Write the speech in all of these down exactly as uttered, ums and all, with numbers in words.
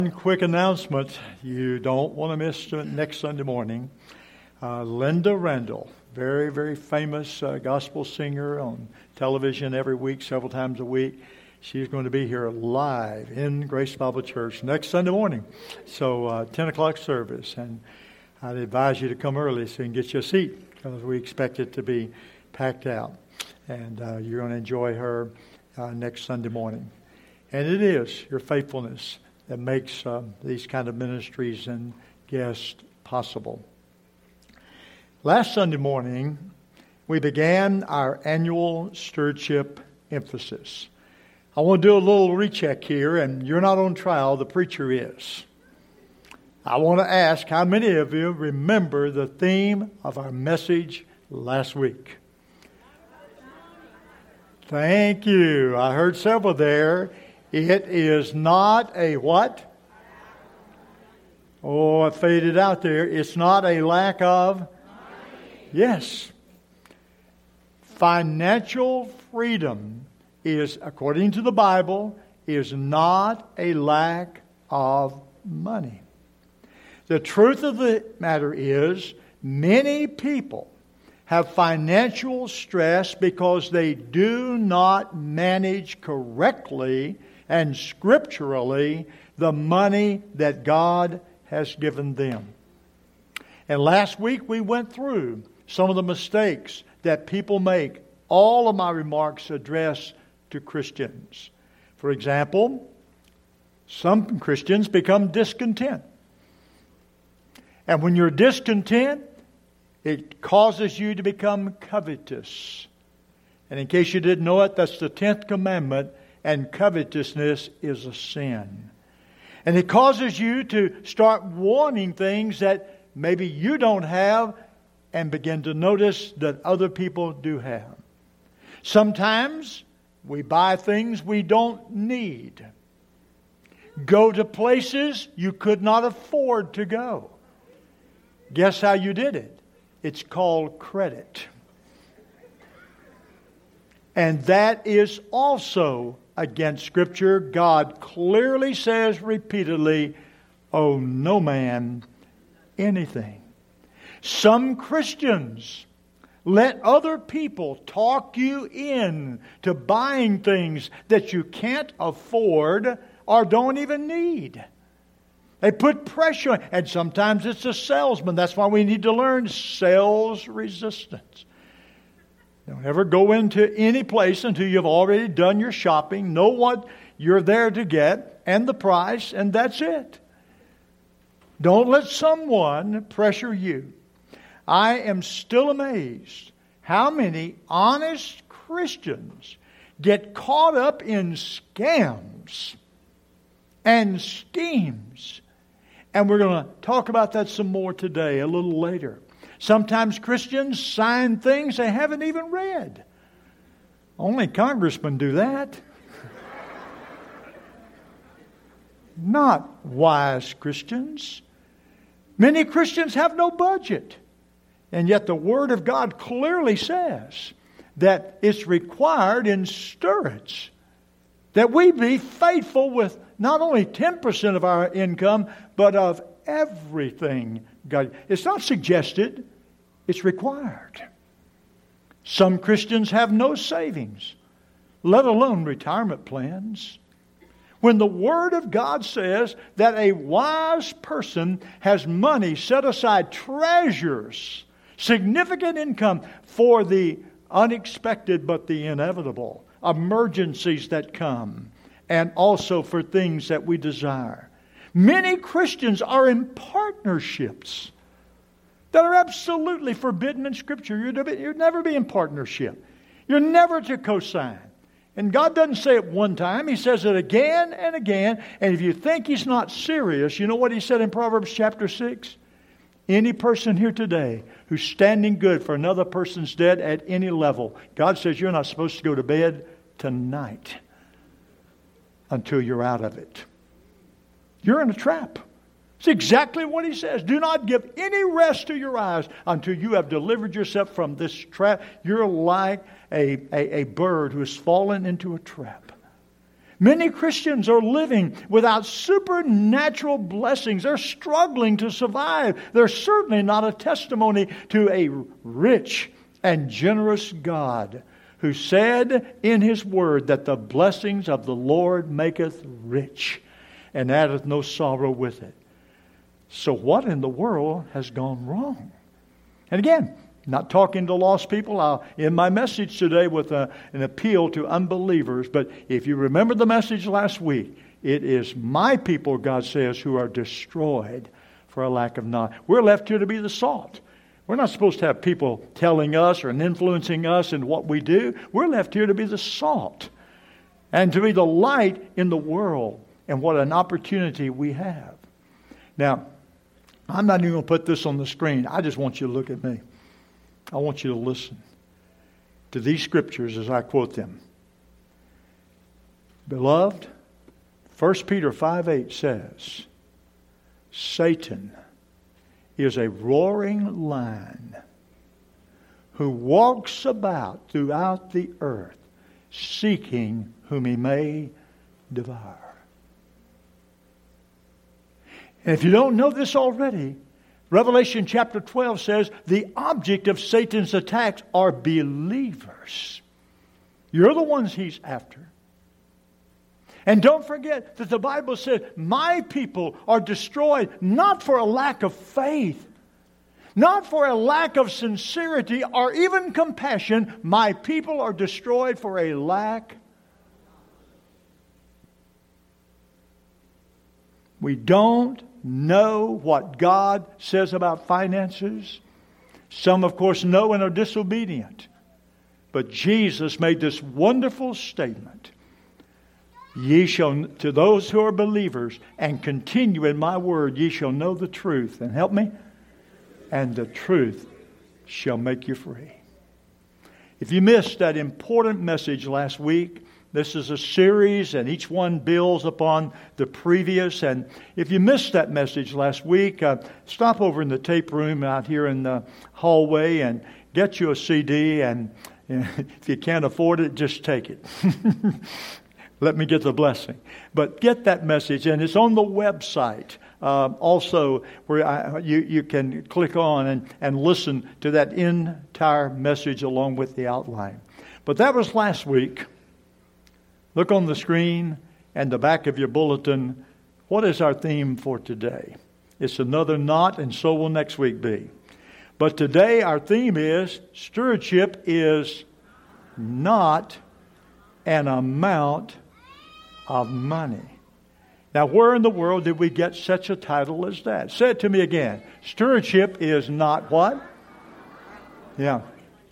One quick announcement. You don't want to miss next Sunday morning. Uh, Linda Randall, very, very famous uh, gospel singer on television every week, several times a week. She's going to be here live in Grace Bible Church next Sunday morning. So uh, ten o'clock service. And I'd advise you to come early so you can get you a seat, because we expect it to be packed out. And uh, you're going to enjoy her uh, next Sunday morning. And it is your faithfulness that makes uh, these kind of ministries and guests possible. Last Sunday morning, we began our annual stewardship emphasis. I want to do a little recheck here, and you're not on trial, the preacher is. I want to ask how many of you remember the theme of our message last week? Thank you. I heard several there. It is not a what? Oh, it faded out there. It's not a lack of money. Yes. Financial freedom is, according to the Bible, is not a lack of money. The truth of the matter is, many people have financial stress because they do not manage correctly and scripturally the money that God has given them. And last week we went through some of the mistakes that people make. All of my remarks address to Christians. For example, some Christians become discontent. And when you're discontent, it causes you to become covetous. And in case you didn't know it, that's the tenth commandment. And covetousness is a sin. And it causes you to start wanting things that maybe you don't have and begin to notice that other people do have. Sometimes we buy things we don't need. Go to places you could not afford to go. Guess how you did it? It's called credit. And that is also against Scripture. God clearly says repeatedly, owe no man anything. Some Christians let other people talk you in to buying things that you can't afford or don't even need. They put pressure on, and sometimes it's a salesman. That's why we need to learn sales resistance. Don't ever go into any place until you've already done your shopping, know what you're there to get, and the price, and that's it. Don't let someone pressure you. I am still amazed how many honest Christians get caught up in scams and schemes. And we're going to talk about that some more today, a little later. Sometimes Christians sign things they haven't even read. Only congressmen do that. Not wise Christians. Many Christians have no budget. And yet the Word of God clearly says that it's required in stewards that we be faithful with not only ten percent of our income, but of everything God. It's not suggested. It's required. Some Christians have no savings, let alone retirement plans. When the Word of God says that a wise person has money set aside, treasures, significant income for the unexpected but the inevitable, emergencies that come, and also for things that we desire. Many Christians are in partnerships that are absolutely forbidden in Scripture. You're, to be, you'd never be in partnership. You're never to co-sign. And God doesn't say it one time. He says it again and again. And if you think He's not serious, you know what He said in Proverbs chapter six? Any person here today who's standing good for another person's debt at any level, God says you're not supposed to go to bed tonight until you're out of it. You're in a trap. It's exactly what He says. Do not give any rest to your eyes until you have delivered yourself from this trap. You're like a, a, a bird who has fallen into a trap. Many Christians are living without supernatural blessings. They're struggling to survive. They're certainly not a testimony to a rich and generous God who said in His Word that the blessings of the Lord maketh rich and addeth no sorrow with it. So what in the world has gone wrong? And again, not talking to lost people. I'll end my message today with a, an appeal to unbelievers. But if you remember the message last week, it is my people, God says, who are destroyed for a lack of knowledge. We're left here to be the salt. We're not supposed to have people telling us or influencing us in what we do. We're left here to be the salt and to be the light in the world. And what an opportunity we have. Now, I'm not even going to put this on the screen. I just want you to look at me. I want you to listen to these scriptures as I quote them. Beloved, First Peter five eight says, Satan is a roaring lion who walks about throughout the earth seeking whom he may devour. And if you don't know this already, Revelation chapter twelve says the object of Satan's attacks are believers. You're the ones he's after. And don't forget that the Bible says, my people are destroyed not for a lack of faith, not for a lack of sincerity or even compassion. My people are destroyed for a lack. We don't know what God says about finances. Some, of course, know and are disobedient. But Jesus made this wonderful statement. Ye shall, to those who are believers and continue in my word, ye shall know the truth. And help me. And the truth shall make you free. If you missed that important message last week, this is a series and each one builds upon the previous. And if you missed that message last week, uh, stop over in the tape room out here in the hallway and get you a C D. And, and if you can't afford it, just take it. Let me get the blessing. But get that message, and it's on the website. Uh, also, where I, you, you can click on and, and listen to that entire message along with the outline. But that was last week. Look on the screen and the back of your bulletin. What is our theme for today? It's another not, and so will next week be. But today our theme is stewardship is not an amount of money. Now, where in the world did we get such a title as that? Say it to me again. Stewardship is not what? Yeah.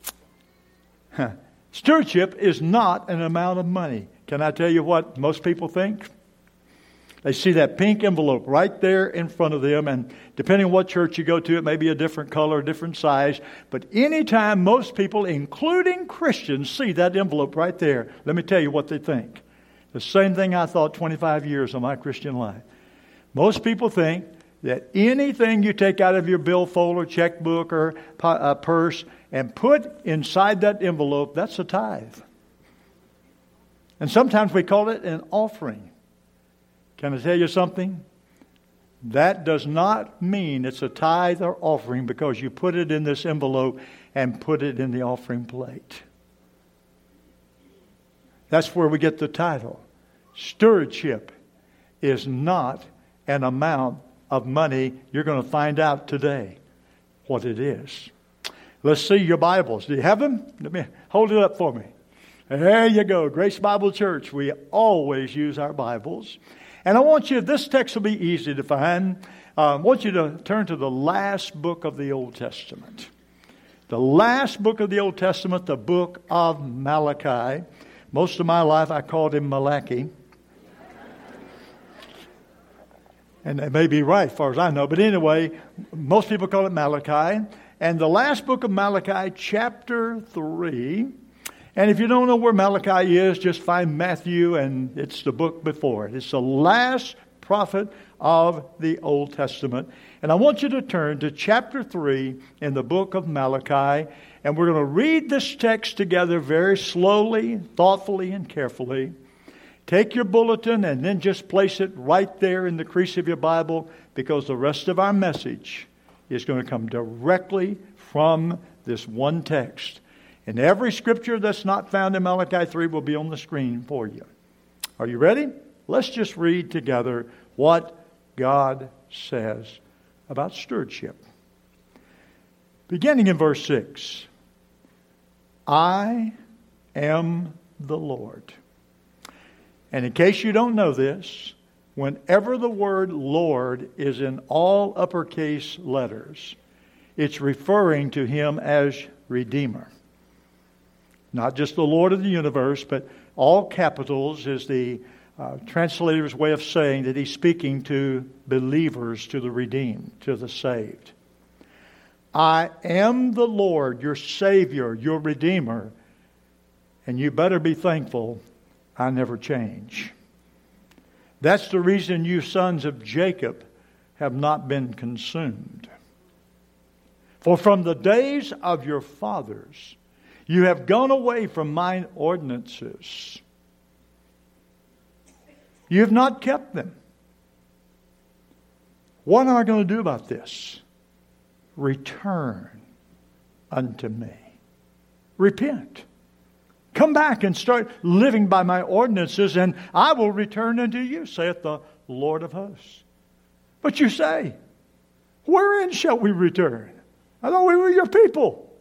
Huh. Stewardship is not an amount of money. Can I tell you what most people think? They see that pink envelope right there in front of them, and depending on what church you go to, it may be a different color, different size. But anytime most people, including Christians, see that envelope right there, let me tell you what they think. The same thing I thought twenty-five years of my Christian life. Most people think that anything you take out of your billfold or checkbook or uh, purse and put inside that envelope, that's a tithe. And sometimes we call it an offering. Can I tell you something? That does not mean it's a tithe or offering because you put it in this envelope and put it in the offering plate. That's where we get the title. Stewardship is not an amount of money. You're going to find out today what it is. Let's see your Bibles. Do you have them? Let me hold it up for me. There you go. Grace Bible Church. We always use our Bibles. And I want you, this text will be easy to find. Uh, I want you to turn to the last book of the Old Testament. The last book of the Old Testament, the book of Malachi. Most of my life I called him Malachi. And they may be right as far as I know. But anyway, most people call it Malachi. And the last book of Malachi, chapter three. And if you don't know where Malachi is, just find Matthew and it's the book before it. It's the last prophet of the Old Testament. And I want you to turn to chapter three in the book of Malachi. And we're going to read this text together very slowly, thoughtfully, and carefully. take your bulletin and then just place it right there in the crease of your Bible, because the rest of our message is going to come directly from this one text. And every scripture that's not found in Malachi three will be on the screen for you. Are you ready? Let's just read together what God says about stewardship. Beginning in verse six. I am the Lord. And in case you don't know this, whenever the word Lord is in all uppercase letters, it's referring to Him as Redeemer. Not just the Lord of the universe, but all capitals is the uh, translator's way of saying that He's speaking to believers, to the redeemed, to the saved. I am the Lord, your Savior, your Redeemer, and you better be thankful I never change. That's the reason you sons of Jacob have not been consumed. For from the days of your fathers, you have gone away from mine ordinances. You have not kept them. What am I going to do about this? Return unto me. Repent. Come back and start living by my ordinances, and I will return unto you, saith the Lord of hosts. But you say, wherein shall we return? I thought we were your people.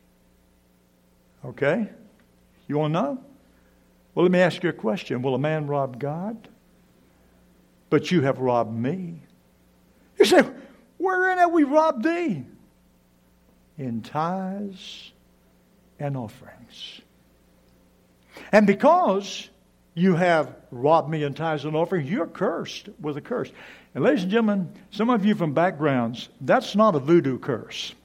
Okay? You want to know? Well, let me ask you a question. Will a man rob God? But you have robbed me. You say, wherein have we robbed thee? In tithes and offerings. And because you have robbed me in tithes and offerings, you're cursed with a curse. And ladies and gentlemen, some of you from backgrounds, that's not a voodoo curse.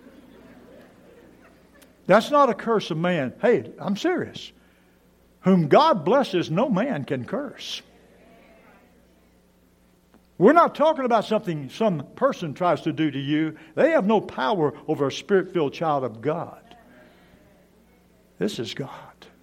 That's not a curse of man. Hey, I'm serious. Whom God blesses, no man can curse. We're not talking about something some person tries to do to you. They have no power over a spirit-filled child of God. This is God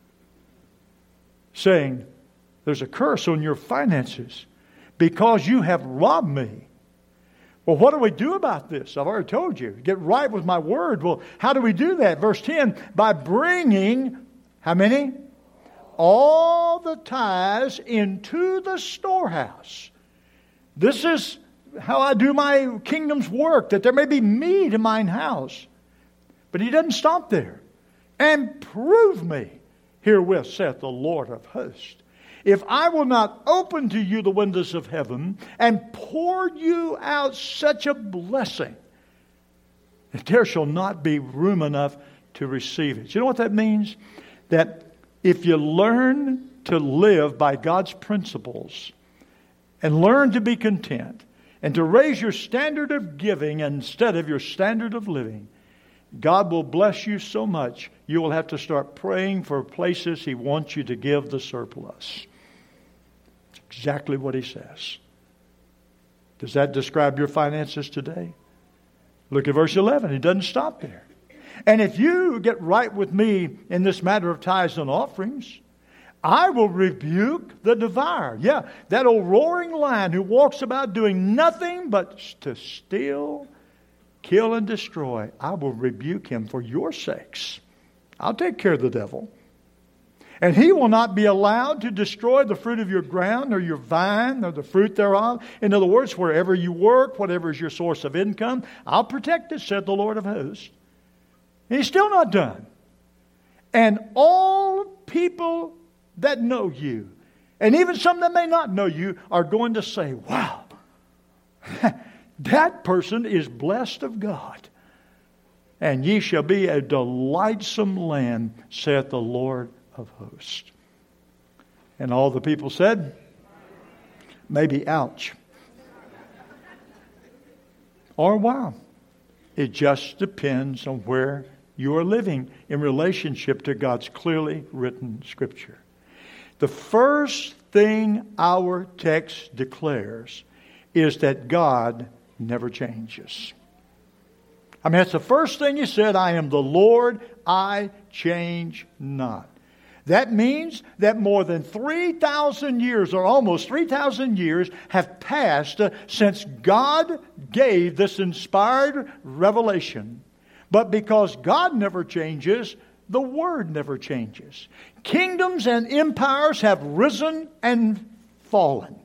saying, there's a curse on your finances because you have robbed me. Well, what do we do about this? I've already told you. Get right with my word. Well, how do we do that? Verse ten, by bringing, how many? All the tithes into the storehouse. This is how I do my kingdom's work, that there may be meat in mine house. But he doesn't stop there. And prove me herewith, saith the Lord of hosts, if I will not open to you the windows of heaven and pour you out such a blessing that there shall not be room enough to receive it. You know what that means? That if you learn to live by God's principles and learn to be content and to raise your standard of giving instead of your standard of living, God will bless you so much you will have to start praying for places He wants you to give the surplus. That's exactly what He says. Does that describe your finances today? Look at verse eleven. He doesn't stop there. And if you get right with me in this matter of tithes and offerings, I will rebuke the devourer. Yeah, that old roaring lion who walks about doing nothing but to steal, kill, and destroy. I will rebuke him for your sakes. I'll take care of the devil. And he will not be allowed to destroy the fruit of your ground or your vine or the fruit thereof. In other words, wherever you work, whatever is your source of income, I'll protect it, said the Lord of hosts. And he's still not done. And all people that know you, and even some that may not know you, are going to say, wow, that person is blessed of God. And ye shall be a delightsome land, saith the Lord of hosts. And all the people said, maybe ouch. Or wow. It just depends on where you are living in relationship to God's clearly written Scripture. The first thing our text declares is that God never changes. I mean, that's the first thing He said, I am the Lord, I change not. That means that more than three thousand years, or almost three thousand years, have passed uh, since God gave this inspired revelation. But because God never changes, the Word never changes. Kingdoms and empires have risen and fallen.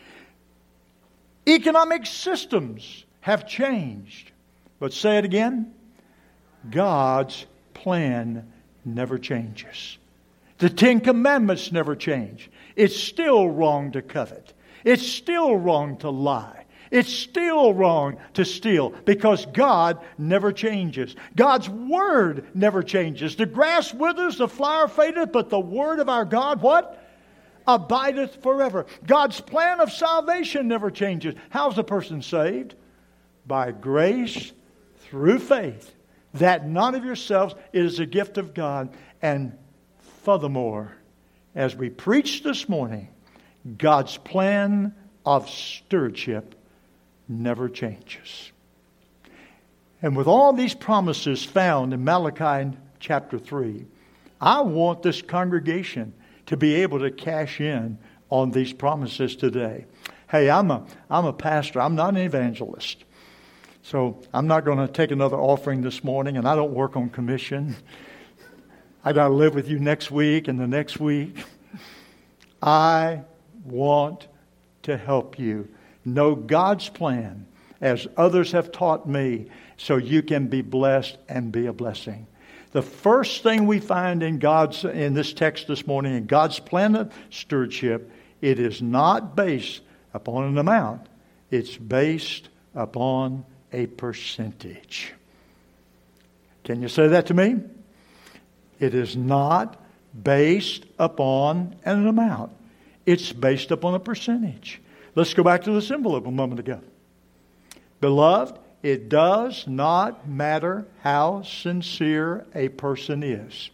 Economic systems have changed. But say it again, God's plan never changes. The Ten Commandments never change. It's still wrong to covet. It's still wrong to lie. It's still wrong to steal because God never changes. God's Word never changes. The grass withers, the flower fadeth, but the Word of our God, what? Abideth forever. God's plan of salvation never changes. How's a person saved? By grace through faith, that not of yourselves, it is a gift of God. And furthermore, as we preached this morning, God's plan of stewardship never changes. And with all these promises found in Malachi chapter three, I want this congregation to be able to cash in on these promises today. Hey, I'm a I'm a pastor. I'm not an evangelist. So I'm not going to take another offering this morning, and I don't work on commission. I got to live with you next week and the next week. I want to help you know God's plan as others have taught me so you can be blessed and be a blessing. The first thing we find in God's in this text this morning, in God's plan of stewardship, it is not based upon an amount. It's based upon a percentage. Can you say that to me? It is not based upon an amount. It's based upon a percentage. Let's go back to this envelope a moment ago. Beloved, it does not matter how sincere a person is.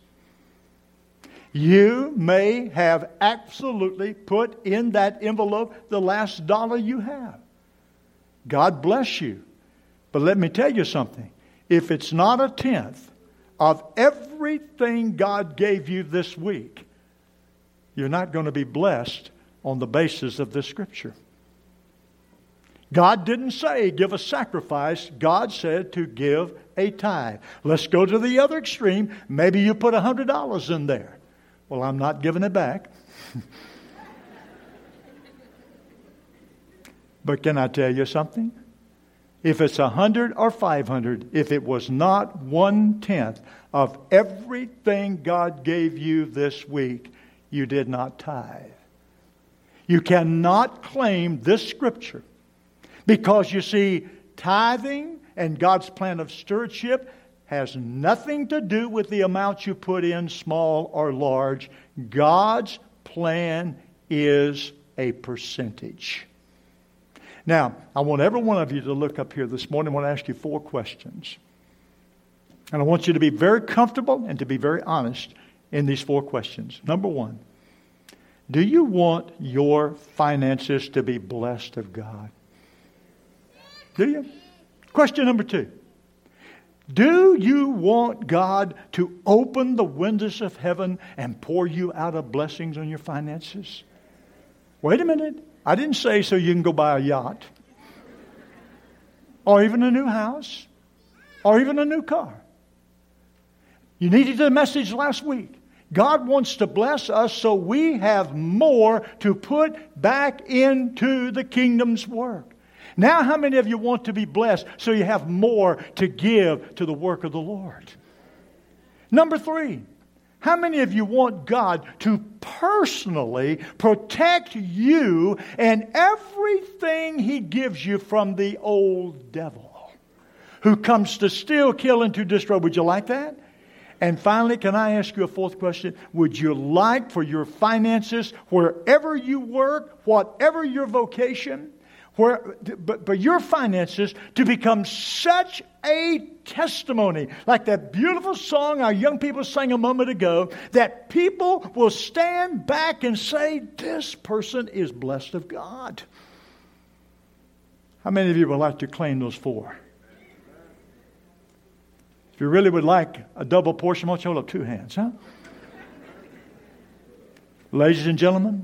You may have absolutely put in that envelope the last dollar you have. God bless you. But let me tell you something. If it's not a tenth of everything God gave you this week, you're not going to be blessed on the basis of this scripture. God didn't say give a sacrifice. God said to give a tithe. Let's go to the other extreme. Maybe you put one hundred dollars in there. Well, I'm not giving it back. But can I tell you something? If it's one hundred or five hundred, if it was not one-tenth of everything God gave you this week, you did not tithe. You cannot claim this scripture. Because you see, tithing and God's plan of stewardship has nothing to do with the amount you put in, small or large. God's plan is a percentage. Now, I want every one of you to look up here this morning. I want to ask you four questions. And I want you to be very comfortable and to be very honest in these four questions. Number one, do you want your finances to be blessed of God? Do you? Question number two. Do you want God to open the windows of heaven and pour you out of blessings on your finances? Wait a minute. I didn't say so you can go buy a yacht. Or even a new house. Or even a new car. You needed the message last week. God wants to bless us so we have more to put back into the kingdom's work. Now, how many of you want to be blessed so you have more to give to the work of the Lord? Number three, how many of you want God to personally protect you and everything He gives you from the old devil who comes to steal, kill, and to destroy? Would you like that? And finally, can I ask you a fourth question? Would you like for your finances, wherever you work, whatever your vocation, Where, but, but your finances to become such a testimony, like that beautiful song our young people sang a moment ago, that people will stand back and say, this person is blessed of God. How many of you would like to claim those four? If you really would like a double portion, why don't you hold up two hands, huh? Ladies and gentlemen,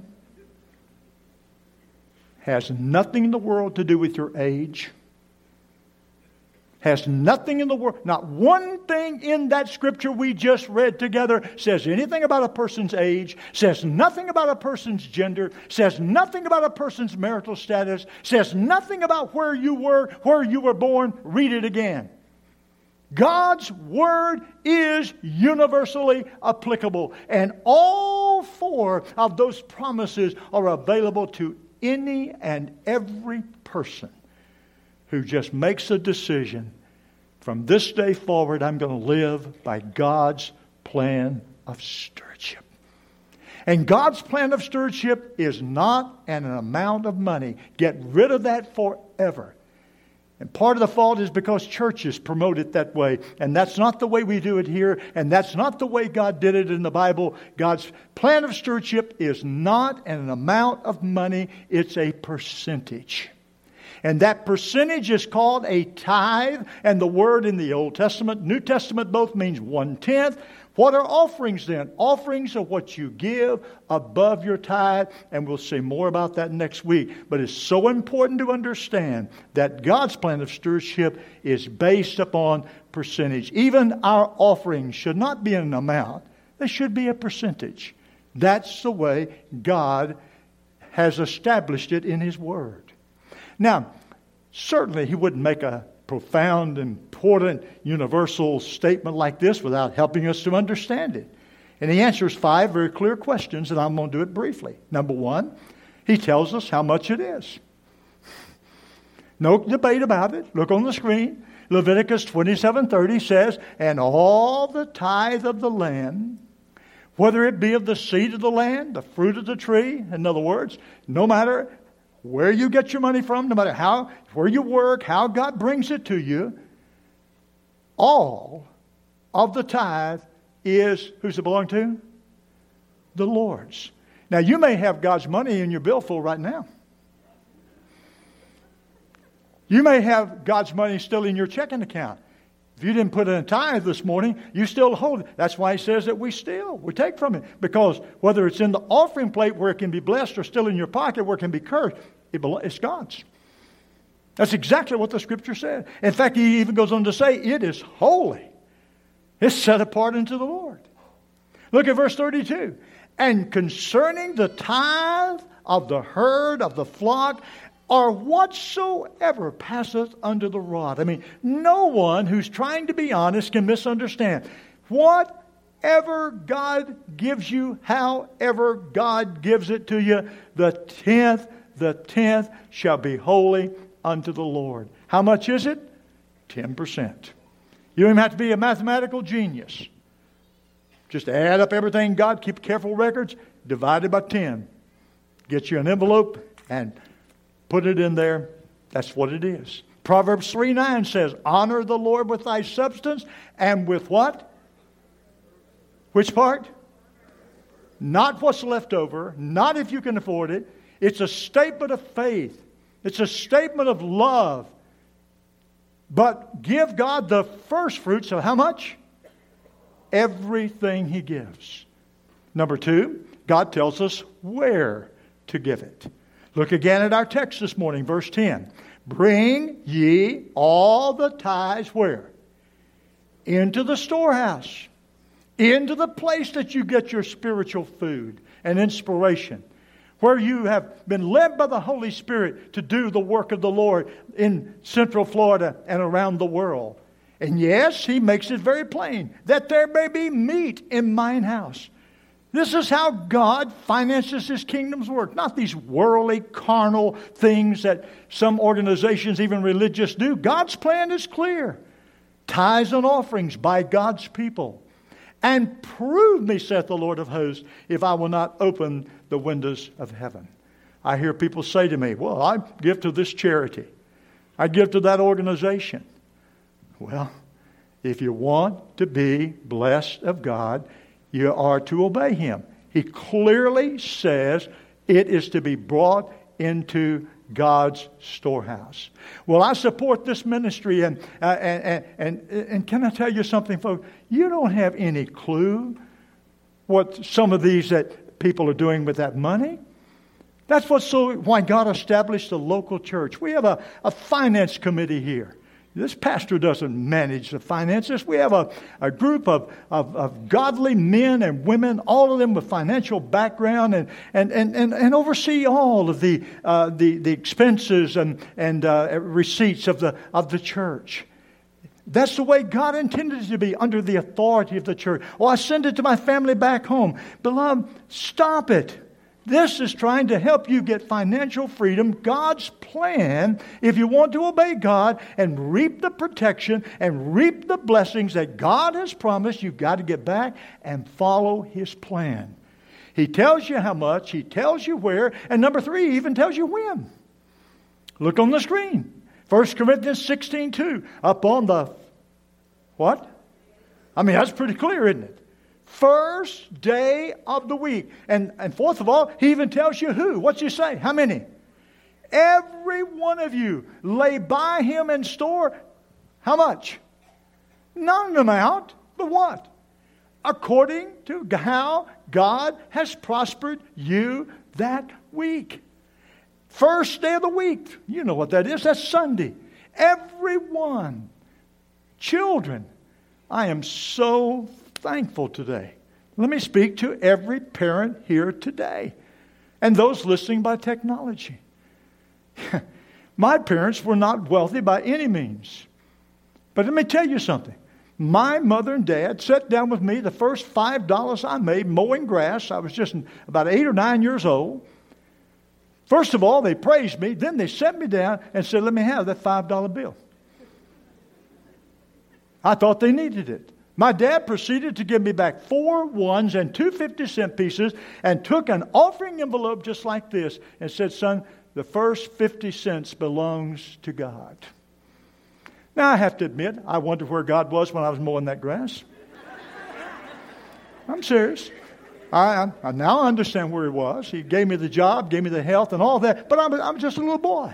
has nothing in the world to do with your age. Has nothing in the world, not one thing in that scripture we just read together says anything about a person's age, says nothing about a person's gender, says nothing about a person's marital status, says nothing about where you were, where you were born. Read it again. God's Word is universally applicable, and all four of those promises are available to any and every person who just makes a decision. From this day forward, I'm going to live by God's plan of stewardship. And God's plan of stewardship is not an amount of money. Get rid of that forever. And part of the fault is because churches promote it that way. And that's not the way we do it here. And that's not the way God did it in the Bible. God's plan of stewardship is not an amount of money. It's a percentage. And that percentage is called a tithe. And the word in the Old Testament, New Testament both means one-tenth. What are offerings then? Offerings are what you give above your tithe. And we'll see more about that next week. But it's so important to understand that God's plan of stewardship is based upon percentage. Even our offerings should not be an amount. They should be a percentage. That's the way God has established it in His Word. Now, certainly He wouldn't make a profound, important, universal statement like this without helping us to understand it. And He answers five very clear questions, and I'm going to do it briefly. Number one, He tells us how much it is. No debate about it. Look on the screen. Leviticus twenty-seven thirty says, "And all the tithe of the land, whether it be of the seed of the land, the fruit of the tree," in other words, no matter where you get your money from, no matter how, where you work, how God brings it to you, all of the tithe is, who's it belong to? The Lord's. Now, you may have God's money in your billfold right now. You may have God's money still in your checking account. If you didn't put in a tithe this morning, you still hold it. That's why He says that we steal. We take from it. Because whether it's in the offering plate where it can be blessed or still in your pocket where it can be cursed, it belo- it's God's. That's exactly what the Scripture said. In fact, He even goes on to say, it is holy. It's set apart unto the Lord. Look at verse thirty-two. "And concerning the tithe of the herd of the flock, or whatsoever passeth under the rod." I mean, no one who's trying to be honest can misunderstand. Whatever God gives you, however God gives it to you, the tenth, the tenth shall be holy unto the Lord. How much is it? Ten percent. You don't even have to be a mathematical genius. Just add up everything God, keep careful records, divided by ten. Get you an envelope and put it in there. That's what it is. Proverbs three nine says, "Honor the Lord with thy substance and with" what? Which part? Not what's left over. Not if you can afford it. It's a statement of faith. It's a statement of love. But give God the first fruits of how much? Everything He gives. Number two, God tells us where to give it. Look again at our text this morning, verse ten. "Bring ye all the tithes" where? Into the storehouse. Into the place that you get your spiritual food and inspiration. Where you have been led by the Holy Spirit to do the work of the Lord in Central Florida and around the world. And yes, He makes it very plain that there may be meat in mine house. This is how God finances His kingdom's work. Not these worldly, carnal things that some organizations, even religious, do. God's plan is clear. Tithes and offerings by God's people. "And prove me, saith the Lord of hosts, if I will not open the windows of heaven." I hear people say to me, "Well, I give to this charity. I give to that organization." Well, if you want to be blessed of God, you are to obey Him. He clearly says it is to be brought into God's storehouse. Well, I support this ministry, and uh, and, and and and can I tell you something, folks? You don't have any clue what some of these that people are doing with that money. That's what's so why God established the local church. We have a, a finance committee here. This pastor doesn't manage the finances. We have a, a group of, of, of godly men and women, all of them with financial background, and and, and, and, and oversee all of the uh, the, the expenses and, and uh, receipts of the of the church. That's the way God intended it to be, under the authority of the church. Oh, I send it to my family back home. Beloved, stop it. This is trying to help you get financial freedom. God's plan, if you want to obey God and reap the protection and reap the blessings that God has promised, you've got to get back and follow His plan. He tells you how much, He tells you where, and number three, He even tells you when. Look on the screen. First Corinthians sixteen two. Up on the, what? I mean, that's pretty clear, isn't it? First day of the week. And, and fourth of all, He even tells you who. What's He say? How many? Every one of you lay by Him in store. How much? Not an amount, but what? According to how God has prospered you that week. First day of the week. You know what that is. That's Sunday. Everyone. Children. I am so thankful today. Let me speak to every parent here today and those listening by technology. My parents were not wealthy by any means. But let me tell you something. My mother and dad sat down with me the first five dollars I made mowing grass. I was just about eight or nine years old. First of all, they praised me. Then they set me down and said, let me have that five dollar bill. I thought they needed it. My dad proceeded to give me back four ones and two fifty-cent pieces and took an offering envelope just like this and said, son, the first fifty cents belongs to God. Now, I have to admit, I wondered where God was when I was mowing that grass. I'm serious. I, I now understand where He was. He gave me the job, gave me the health and all that, but I'm, I'm just a little boy.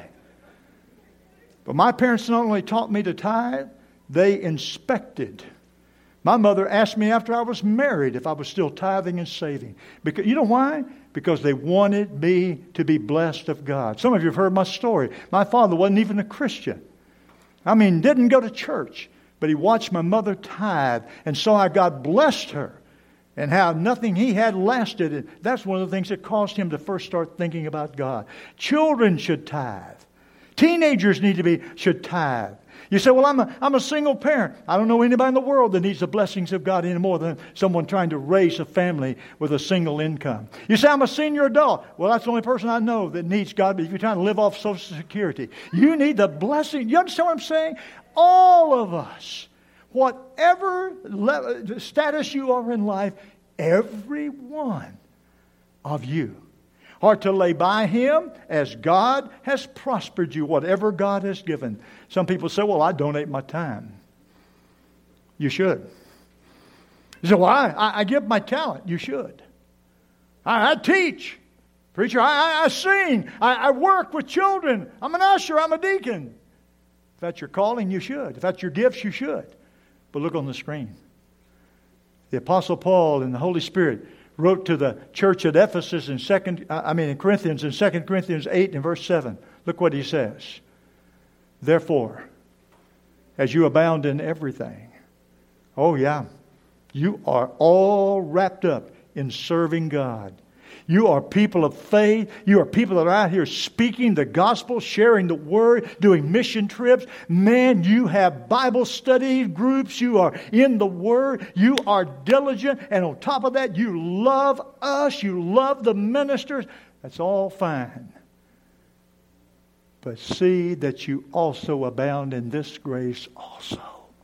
But my parents not only taught me to tithe, they inspected. My mother asked me after I was married if I was still tithing and saving. Because you know why? Because they wanted me to be blessed of God. Some of you have heard my story. My father wasn't even a Christian. I mean, didn't go to church. But he watched my mother tithe and saw how God blessed her and how nothing he had lasted. And that's one of the things that caused him to first start thinking about God. Children should tithe. Teenagers need to be should tithe. You say, well, I'm a, I'm a single parent. I don't know anybody in the world that needs the blessings of God any more than someone trying to raise a family with a single income. You say, I'm a senior adult. Well, that's the only person I know that needs God. But if you're trying to live off Social Security, you need the blessing. You understand what I'm saying? All of us, whatever le- status you are in life, every one of you are to lay by Him as God has prospered you, whatever God has given. Some people say, well, I donate my time. You should. You say, well, I, I give my talent. You should. I, I teach. Preacher, I, I, I sing. I, I work with children. I'm an usher. I'm a deacon. If that's your calling, you should. If that's your gifts, you should. But look on the screen. The Apostle Paul and the Holy Spirit wrote to the church at Ephesus in second, I mean in Corinthians, in Second Corinthians eight and verse seven. Look what he says. Therefore, as you abound in everything. Oh yeah. You are all wrapped up in serving God. You are people of faith. You are people that are out here speaking the gospel, sharing the word, doing mission trips. Man, you have Bible study groups. You are in the word. You are diligent. And on top of that, you love us. You love the ministers. That's all fine. But see that you also abound in this grace also.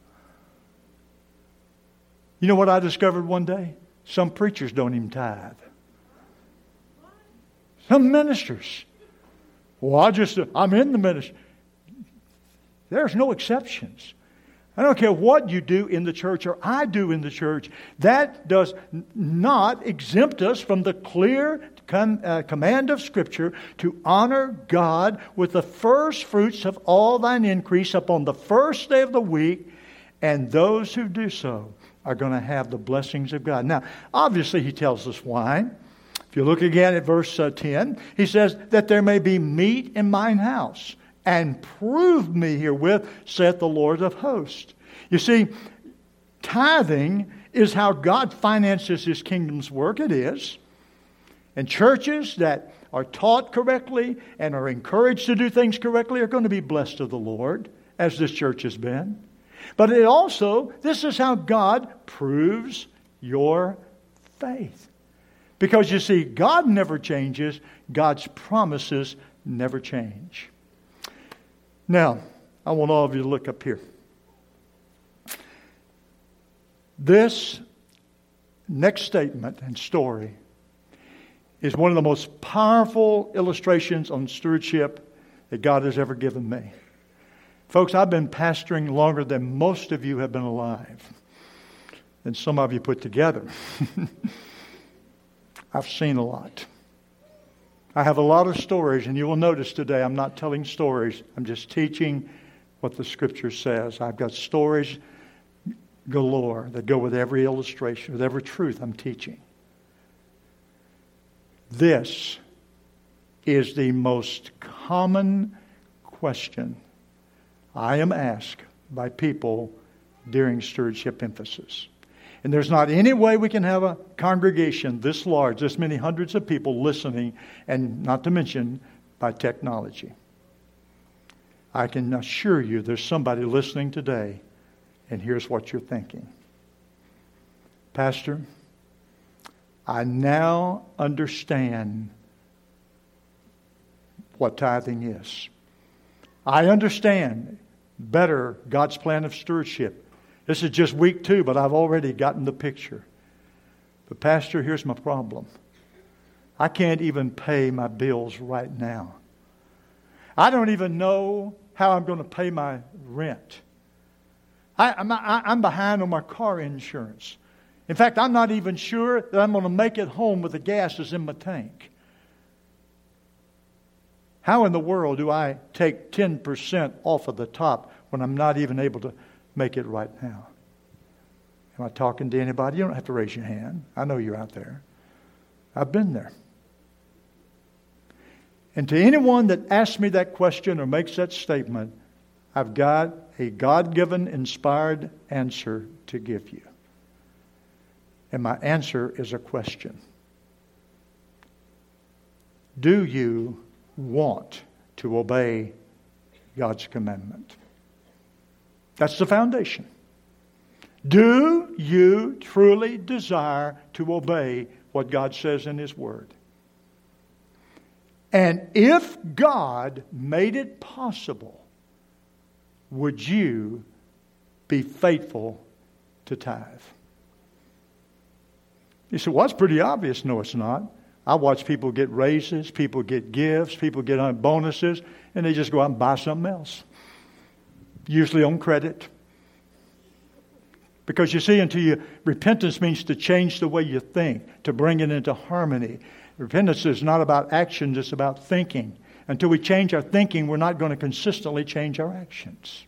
You know what I discovered one day? Some preachers don't even tithe. Some ministers. Well, I just, I'm in the ministry. There's no exceptions. I don't care what you do in the church or I do in the church. That does not exempt us from the clear com- uh, command of Scripture to honor God with the first fruits of all thine increase upon the first day of the week. And those who do so are going to have the blessings of God. Now, obviously, he tells us why. If you look again at verse uh, ten, he says, that there may be meat in mine house, and prove me herewith, saith the Lord of hosts. You see, tithing is how God finances His kingdom's work. It is. And churches that are taught correctly and are encouraged to do things correctly are going to be blessed of the Lord, as this church has been. But it also, this is how God proves your faith. Because you see, God never changes. God's promises never change. Now, I want all of you to look up here. This next statement and story is one of the most powerful illustrations on stewardship that God has ever given me. Folks, I've been pastoring longer than most of you have been alive, than some of you put together. I've seen a lot. I have a lot of stories, and you will notice today I'm not telling stories. I'm just teaching what the Scripture says. I've got stories galore that go with every illustration, with every truth I'm teaching. This is the most common question I am asked by people during stewardship emphasis. And there's not any way we can have a congregation this large, this many hundreds of people listening, and not to mention by technology. I can assure you there's somebody listening today, and here's what you're thinking. Pastor, I now understand what tithing is. I understand better God's plan of stewardship. This is just week two, but I've already gotten the picture. But Pastor, here's my problem. I can't even pay my bills right now. I don't even know how I'm going to pay my rent. I, I'm, I, I'm behind on my car insurance. In fact, I'm not even sure that I'm going to make it home with the gas that's in my tank. How in the world do I take ten percent off of the top when I'm not even able to make it right now? Am I talking to anybody? You don't have to raise your hand. I know you're out there. I've been there. And to anyone that asks me that question or makes that statement, I've got a God-given, inspired answer to give you. And my answer is a question. Do you want to obey God's commandment? That's the foundation. Do you truly desire to obey what God says in His Word? And if God made it possible, would you be faithful to tithe? You say, well, it's pretty obvious. No, it's not. I watch people get raises, people get gifts, people get bonuses, and they just go out and buy something else. Usually on credit. Because you see, until you, repentance means to change the way you think, to bring it into harmony. Repentance is not about actions, it's about thinking. Until we change our thinking, we're not going to consistently change our actions.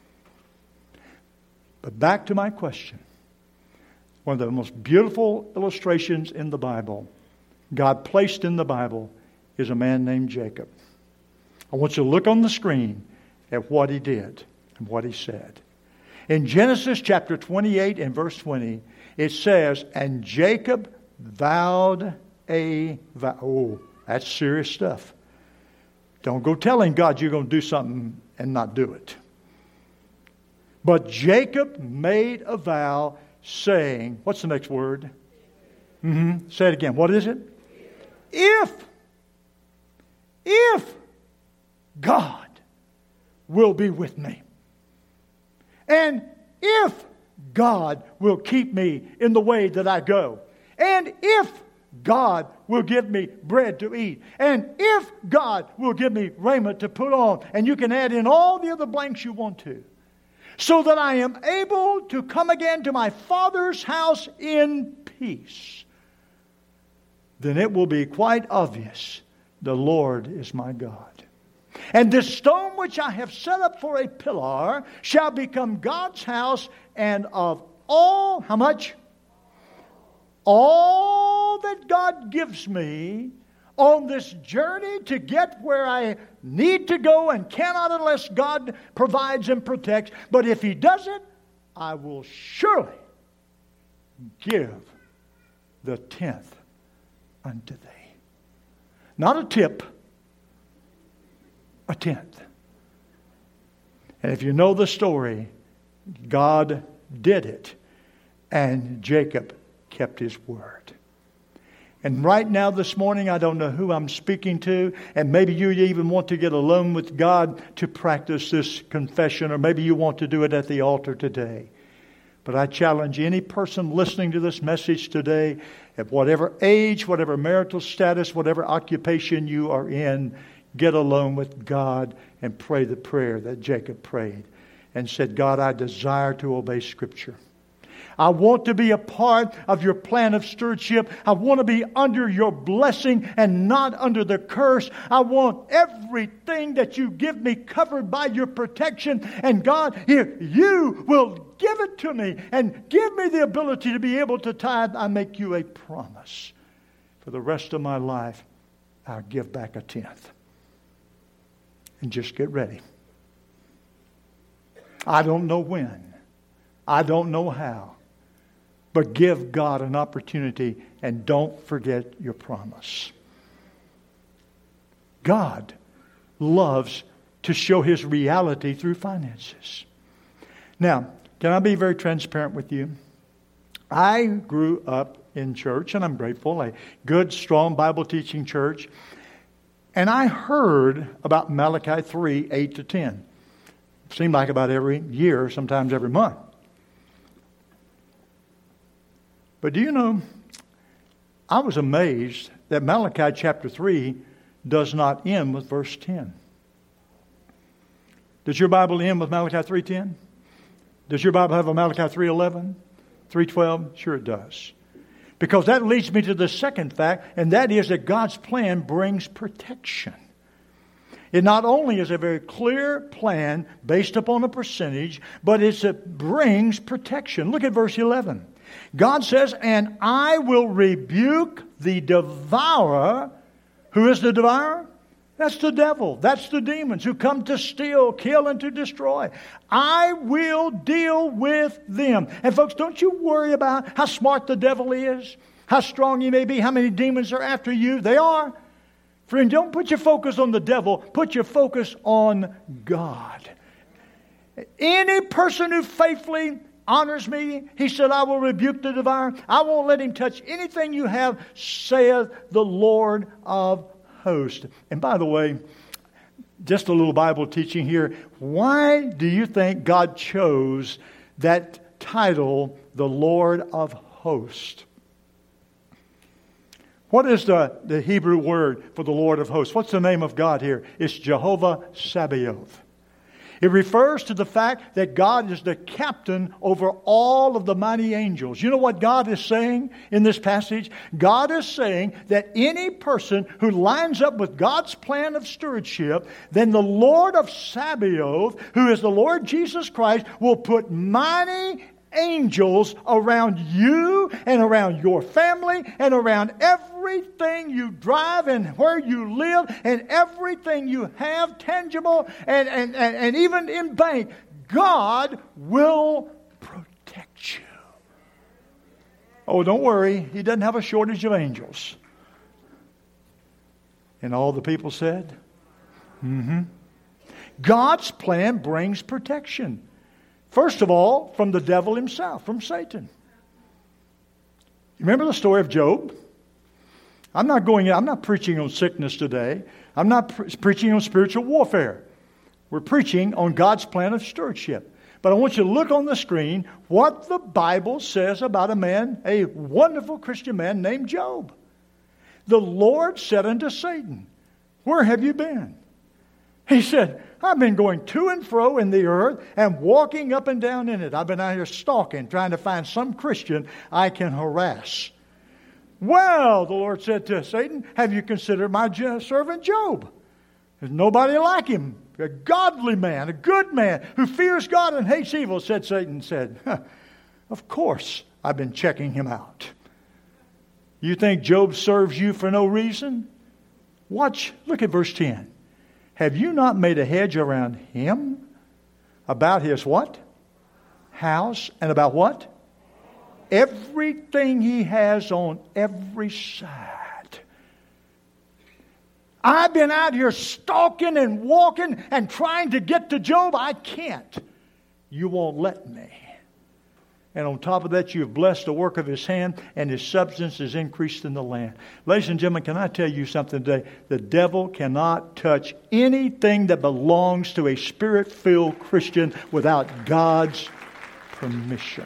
But back to my question. One of the most beautiful illustrations in the Bible, God placed in the Bible, is a man named Jacob. I want you to look on the screen at what he did and what he said. In Genesis chapter twenty-eight and verse twenty, it says, and Jacob vowed a vow. Oh, that's serious stuff. Don't go telling God you're going to do something and not do it. But Jacob made a vow saying, what's the next word? Mm-hmm. Say it again. What is it? If, if God will be with me, and if God will keep me in the way that I go, and if God will give me bread to eat, and if God will give me raiment to put on, and you can add in all the other blanks you want to, so that I am able to come again to my Father's house in peace, then it will be quite obvious the Lord is my God. And this stone which I have set up for a pillar shall become God's house, and of all, how much? all that God gives me on this journey to get where I need to go and cannot unless God provides and protects. But if He doesn't, I will surely give the tenth unto thee. Not a tip, a tenth. And if you know the story, God did it, and Jacob kept his word. And right now this morning, I don't know who I'm speaking to, and maybe you even want to get alone with God to practice this confession, or maybe you want to do it at the altar today. But I challenge any person listening to this message today, at whatever age, whatever marital status, whatever occupation you are in, get alone with God and pray the prayer that Jacob prayed and said, God, I desire to obey Scripture. I want to be a part of your plan of stewardship. I want to be under your blessing and not under the curse. I want everything that you give me covered by your protection. And God, if you will give it to me and give me the ability to be able to tithe, I make you a promise. For the rest of my life, I'll give back a tenth. And just get ready. I don't know when. I don't know how. But give God an opportunity and don't forget your promise. God loves to show His reality through finances. Now, can I be very transparent with you? I grew up in church, and I'm grateful, a good, strong Bible teaching church. And I heard about Malachi three, eight to ten. Seemed like about every year, sometimes every month. But do you know, I was amazed that Malachi chapter three does not end with verse ten. Does your Bible end with Malachi three ten? Does your Bible have a Malachi three eleven? three twelve? Sure it does. Because that leads me to the second fact, and that is that God's plan brings protection. It not only is a very clear plan based upon a percentage, but it's, it brings protection. Look at verse eleven. God says, and I will rebuke the devourer. Who is the devourer? That's the devil. That's the demons who come to steal, kill, and to destroy. I will deal with them. And folks, don't you worry about how smart the devil is, how strong he may be, how many demons are after you. They are. Friend, don't put your focus on the devil. Put your focus on God. Any person who faithfully honors me, He said, I will rebuke the devourer. I won't let him touch anything you have, saith the Lord of hosts. And by the way, just a little Bible teaching here. Why do you think God chose that title, the Lord of hosts? What is the, the Hebrew word for the Lord of hosts? What's the name of God here? It's Jehovah Sabaoth. It refers to the fact that God is the captain over all of the mighty angels. You know what God is saying in this passage? God is saying that any person who lines up with God's plan of stewardship, then the Lord of Sabaoth, who is the Lord Jesus Christ, will put mighty angels around you and around your family and around everything you drive and where you live and everything you have tangible and, and, and, and even in bank. God will protect you. Oh, don't worry. He doesn't have a shortage of angels. And all the people said, mm-hmm. God's plan brings protection. First of all, from the devil himself, from Satan. You remember the story of Job? I'm not going, I'm not preaching on sickness today. I'm not pre- preaching on spiritual warfare. We're preaching on God's plan of stewardship. But I want you to look on the screen what the Bible says about a man, a wonderful Christian man named Job. The Lord said unto Satan, where have you been? He said, I've been going to and fro in the earth and walking up and down in it. I've been out here stalking, trying to find some Christian I can harass. Well, the Lord said to Satan, have you considered my servant Job? There's nobody like him. A godly man, a good man who fears God and hates evil, said Satan. Said, huh, of course I've been checking him out. You think Job serves you for no reason? Watch, look at verse ten. Have you not made a hedge around him? About his what? House. And about what? Everything he has on every side. I've been out here stalking and walking and trying to get to Job. I can't. You won't let me. And on top of that, you have blessed the work of his hand, and his substance is increased in the land. Ladies and gentlemen, can I tell you something today? The devil cannot touch anything that belongs to a Spirit-filled Christian without God's permission.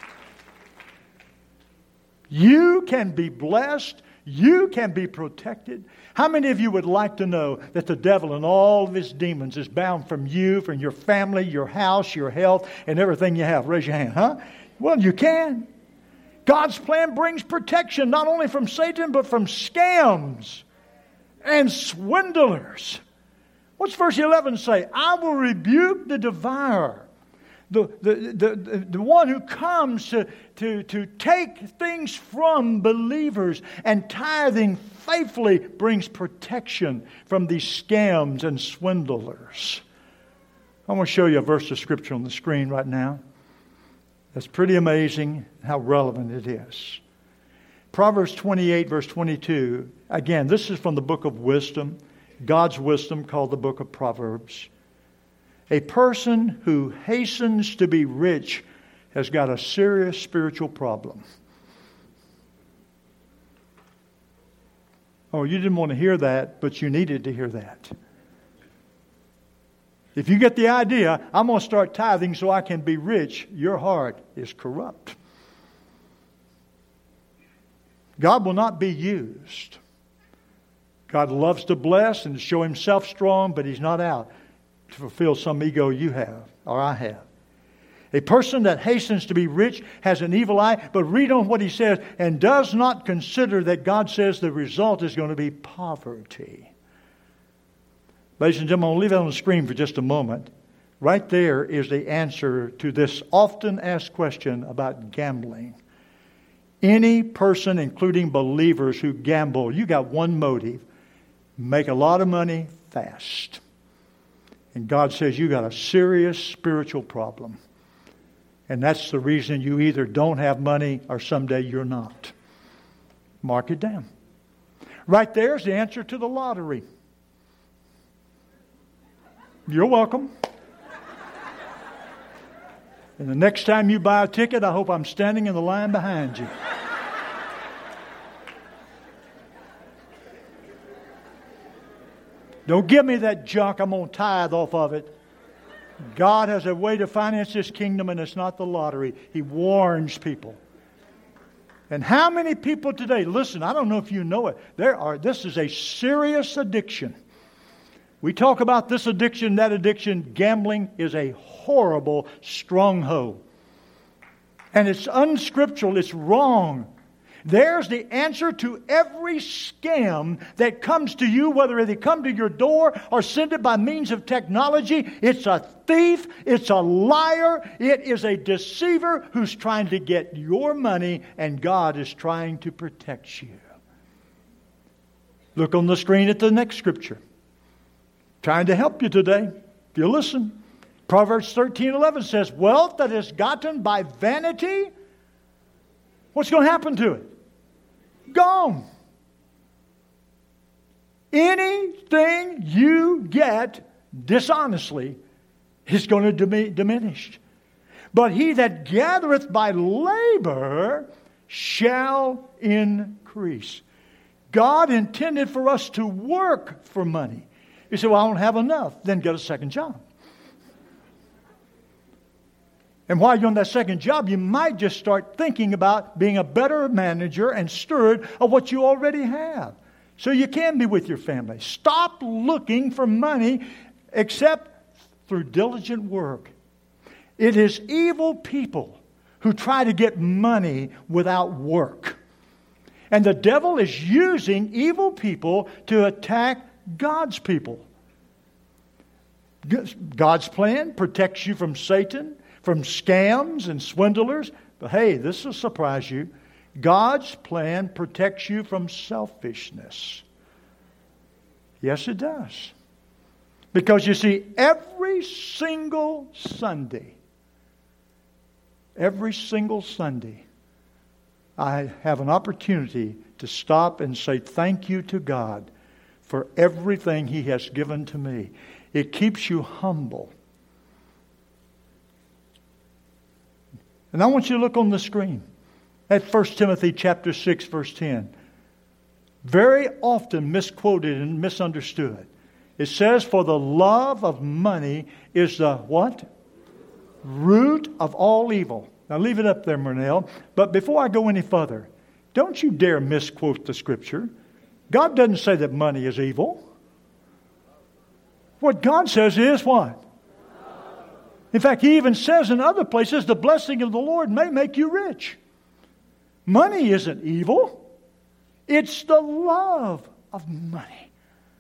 You can be blessed. You can be protected. How many of you would like to know that the devil and all of his demons is bound from you, from your family, your house, your health, and everything you have? Raise your hand, huh? Well, you can. God's plan brings protection not only from Satan, but from scams and swindlers. What's verse eleven say? I will rebuke the devourer. The, the, the, the, the one who comes to, to, to take things from believers, and tithing faithfully brings protection from these scams and swindlers. I want to show you a verse of Scripture on the screen right now. That's pretty amazing how relevant it is. Proverbs twenty-eight, verse twenty-two. Again, this is from the book of wisdom, God's wisdom, called the book of Proverbs. A person who hastens to be rich has got a serious spiritual problem. Oh, you didn't want to hear that, but you needed to hear that. If you get the idea, I'm going to start tithing so I can be rich, your heart is corrupt. God will not be used. God loves to bless and to show Himself strong, but He's not out to fulfill some ego you have or I have. A person that hastens to be rich has an evil eye, but read on what he says, and does not consider that God says the result is going to be poverty. Ladies and gentlemen, I'll leave that on the screen for just a moment. Right there is the answer to this often asked question about gambling. Any person, including believers who gamble, you got one motive: make a lot of money fast. And God says you got a serious spiritual problem. And that's the reason you either don't have money or someday you're not. Mark it down. Right there's the answer to the lottery. You're welcome. And the next time you buy a ticket, I hope I'm standing in the line behind you. Don't give me that junk. I'm going to tithe off of it. God has a way to finance this kingdom, and it's not the lottery. He warns people. And how many people today, listen, I don't know if you know it, there are. This is a serious addiction. We talk about this addiction, that addiction. Gambling is a horrible stronghold. And it's unscriptural. It's wrong. There's the answer to every scam that comes to you, whether they come to your door or send it by means of technology. It's a thief. It's a liar. It is a deceiver who's trying to get your money, and God is trying to protect you. Look on the screen at the next scripture. Trying to help you today, if you listen. Proverbs thirteen eleven says, wealth that is gotten by vanity, what's going to happen to it? Gone. Anything you get dishonestly is going to be diminished. But he that gathereth by labor shall increase. God intended for us to work for money. You say, well, I don't have enough. Then get a second job. And while you're on that second job, you might just start thinking about being a better manager and steward of what you already have, so you can be with your family. Stop looking for money except through diligent work. It is evil people who try to get money without work. And the devil is using evil people to attack God's people. God's plan protects you from Satan, from scams and swindlers. But hey, this will surprise you. God's plan protects you from selfishness. Yes, it does. Because you see, every single Sunday, every single Sunday, I have an opportunity to stop and say thank you to God for everything He has given to me. It keeps you humble. And I want you to look on the screen at First Timothy chapter six, verse ten. Very often misquoted and misunderstood. It says, for the love of money is the what? Root of all evil. Now leave it up there, Murnell. But before I go any further, don't you dare misquote the Scripture. God doesn't say that money is evil. What God says is what? In fact, He even says in other places, the blessing of the Lord may make you rich. Money isn't evil. It's the love of money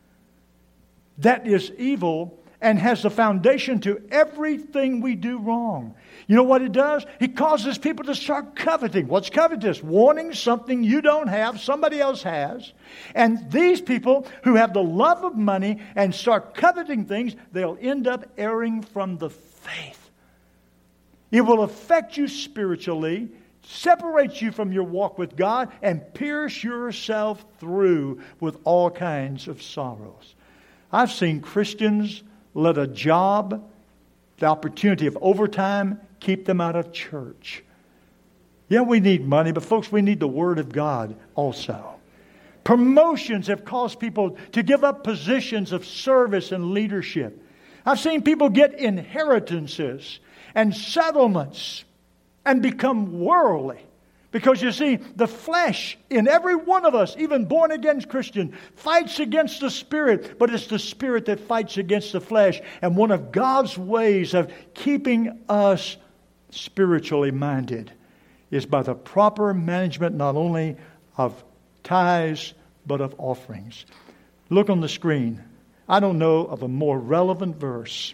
that is evil and has the foundation to everything we do wrong. You know what it does? It causes people to start coveting. What's covetous? Wanting something you don't have, somebody else has. And these people who have the love of money and start coveting things, they'll end up erring from the faith. It will affect you spiritually, separate you from your walk with God, and pierce yourself through with all kinds of sorrows. I've seen Christians let a job, the opportunity of overtime, keep them out of church. Yeah, we need money, but folks, we need the Word of God also. Promotions have caused people to give up positions of service and leadership. I've seen people get inheritances and settlements and become worldly. Because you see, the flesh in every one of us, even born again Christian, fights against the Spirit, but it's the Spirit that fights against the flesh. And one of God's ways of keeping us spiritually minded is by the proper management not only of tithes, but of offerings. Look on the screen. I don't know of a more relevant verse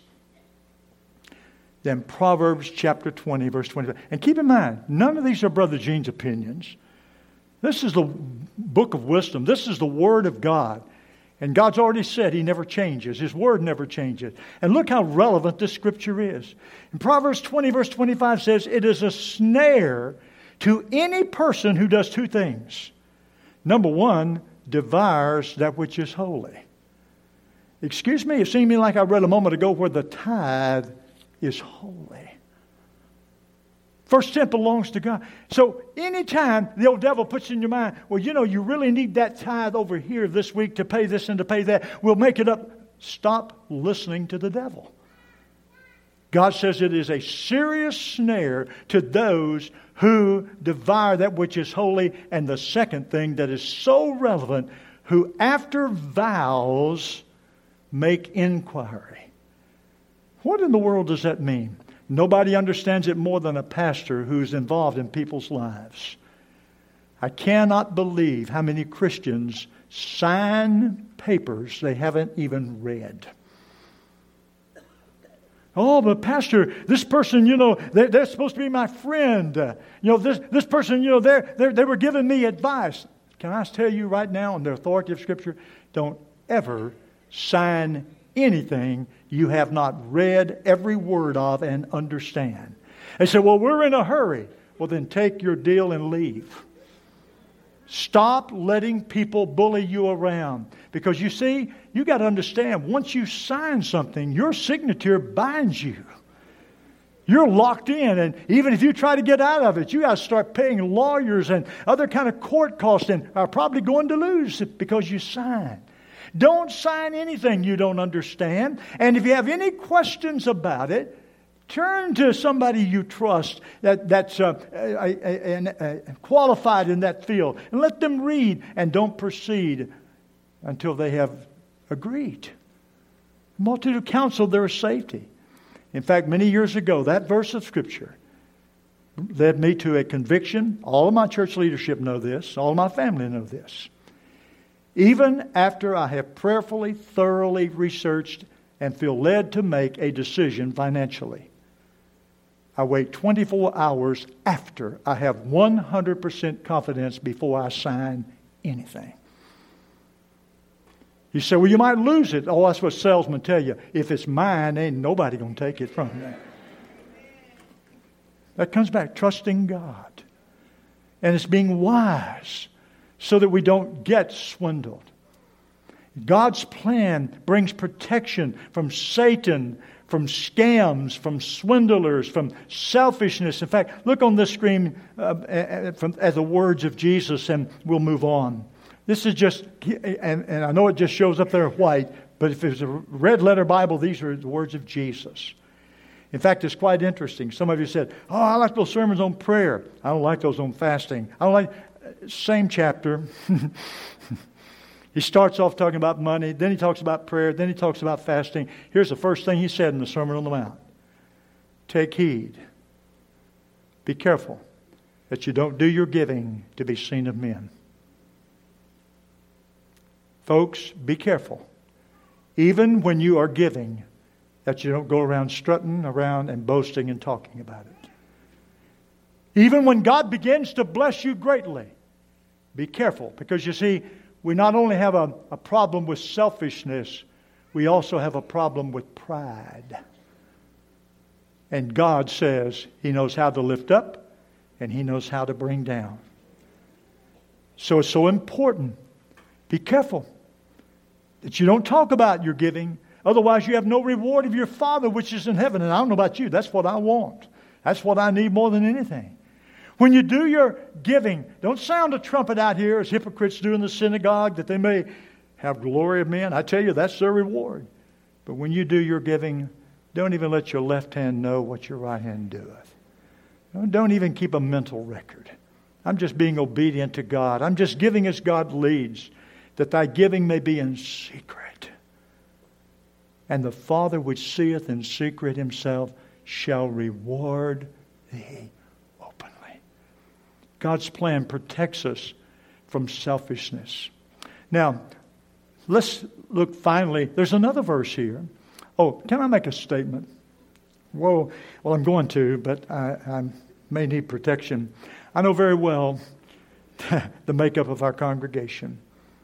than Proverbs chapter twenty, verse twenty-five. And keep in mind, none of these are Brother Gene's opinions. This is the book of wisdom. This is the Word of God. And God's already said He never changes. His Word never changes. And look how relevant this Scripture is. In Proverbs twenty, verse twenty-five says, it is a snare to any person who does two things. Number one, devours that which is holy. Excuse me, it seemed to me like I read a moment ago where the tithe is holy. First tenth belongs to God. So anytime the old devil puts in your mind, well, you know, you really need that tithe over here this week to pay this and to pay that, we'll make it up. Stop listening to the devil. God says it is a serious snare to those who devour that which is holy. And the second thing that is so relevant, who after vows make inquiry. What in the world does that mean? Nobody understands it more than a pastor who's involved in people's lives. I cannot believe how many Christians sign papers they haven't even read. Oh, but Pastor, this person, you know, they're, they're supposed to be my friend. Uh, you know, this this person, you know, they're, they're, they were giving me advice. Can I tell you right now on the authority of Scripture, don't ever sign anything you have not read every word of and understand. They say, well, we're in a hurry. Well, then take your deal and leave. Stop letting people bully you around. Because you see, you got to understand, once you sign something, your signature binds you. You're locked in, and even if you try to get out of it, you got to start paying lawyers and other kind of court costs, and are probably going to lose it because you signed. Don't sign anything you don't understand. And if you have any questions about it, turn to somebody you trust that, that's uh, a, a, a, a qualified in that field. And let them read, and don't proceed until they have agreed. Multitude of counsel, there is safety. In fact, many years ago, that verse of Scripture led me to a conviction. All of my church leadership know this. All of my family know this. Even after I have prayerfully, thoroughly researched and feel led to make a decision financially. I wait twenty-four hours after I have one hundred percent confidence before I sign anything. You say, well, you might lose it. Oh, that's what salesmen tell you. If it's mine, ain't nobody going to take it from me. That comes back, trusting God. And it's being wise so that we don't get swindled. God's plan brings protection from Satan, from scams, from swindlers, from selfishness. In fact, look on this screen uh, from, at the words of Jesus, and we'll move on. This is just, and, and I know it just shows up there white, but if it's a red letter Bible, these are the words of Jesus. In fact, it's quite interesting. Some of you said, oh, I like those sermons on prayer. I don't like those on fasting. I don't like, same chapter. He starts off talking about money, then he talks about prayer, then he talks about fasting. Here's the first thing he said in the Sermon on the Mount. Take heed. Be careful that you don't do your giving to be seen of men. Folks, be careful. Even when you are giving, that you don't go around strutting around and boasting and talking about it. Even when God begins to bless you greatly, be careful. Because you see, we not only have a, a problem with selfishness, we also have a problem with pride. And God says He knows how to lift up and He knows how to bring down. So it's so important. Be careful that you don't talk about your giving. Otherwise, you have no reward of your Father which is in heaven. And I don't know about you. That's what I want. That's what I need more than anything. When you do your giving, don't sound a trumpet out here as hypocrites do in the synagogue that they may have glory of men. I tell you, that's their reward. But when you do your giving, don't even let your left hand know what your right hand doeth. Don't even keep a mental record. I'm just being obedient to God. I'm just giving as God leads, that thy giving may be in secret. And the Father which seeth in secret Himself shall reward thee openly. God's plan protects us from selfishness. Now, let's look finally. There's another verse here. Oh, can I make a statement? Whoa, well, I'm going to, but I, I may need protection. I know very well the makeup of our congregation.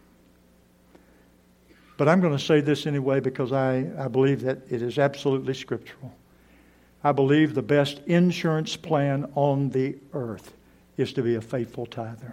But I'm going to say this anyway because I, I believe that it is absolutely scriptural. I believe the best insurance plan on the earth is to be a faithful tither.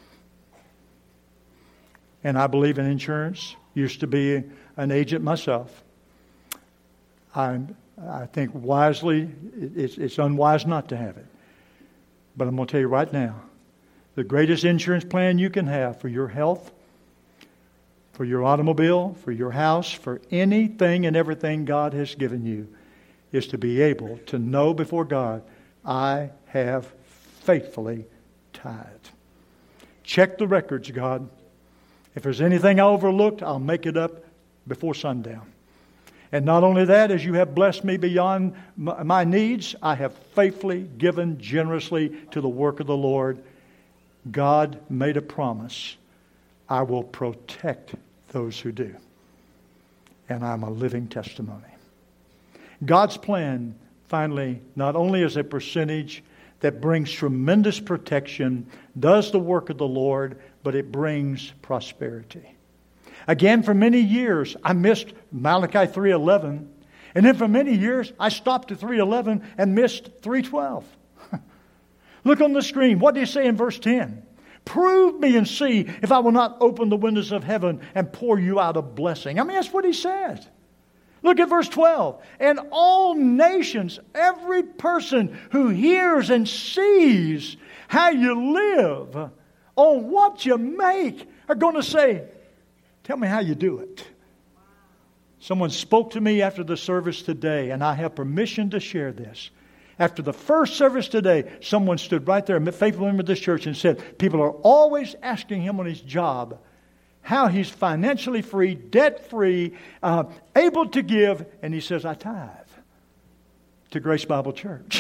And I believe in insurance. Used to be an agent myself. I, I think wisely, it's, it's unwise not to have it. But I'm going to tell you right now, the greatest insurance plan you can have for your health, for your automobile, for your house, for anything and everything God has given you, is to be able to know before God, I have faithfully tithed. Check the records, God. If there's anything I overlooked, I'll make it up before sundown. And not only that, as you have blessed me beyond my needs, I have faithfully given generously to the work of the Lord. God made a promise. I will protect those who do. And I'm a living testimony. God's plan, finally, not only is a percentage that brings tremendous protection, does the work of the Lord, but it brings prosperity. Again, for many years, I missed Malachi three eleven. And then for many years, I stopped at three eleven and missed three twelve. Look on the screen. What do you say in verse ten? Prove me and see if I will not open the windows of heaven and pour you out a blessing. I mean, that's what he said. Look at verse twelve. And all nations, every person who hears and sees how you live, on what you make, are going to say, tell me how you do it. Someone spoke to me after the service today, and I have permission to share this. After the first service today, someone stood right there, a faithful member of this church, and said, people are always asking him on his job how he's financially free, debt-free, uh, able to give, and he says, I tithe to Grace Bible Church.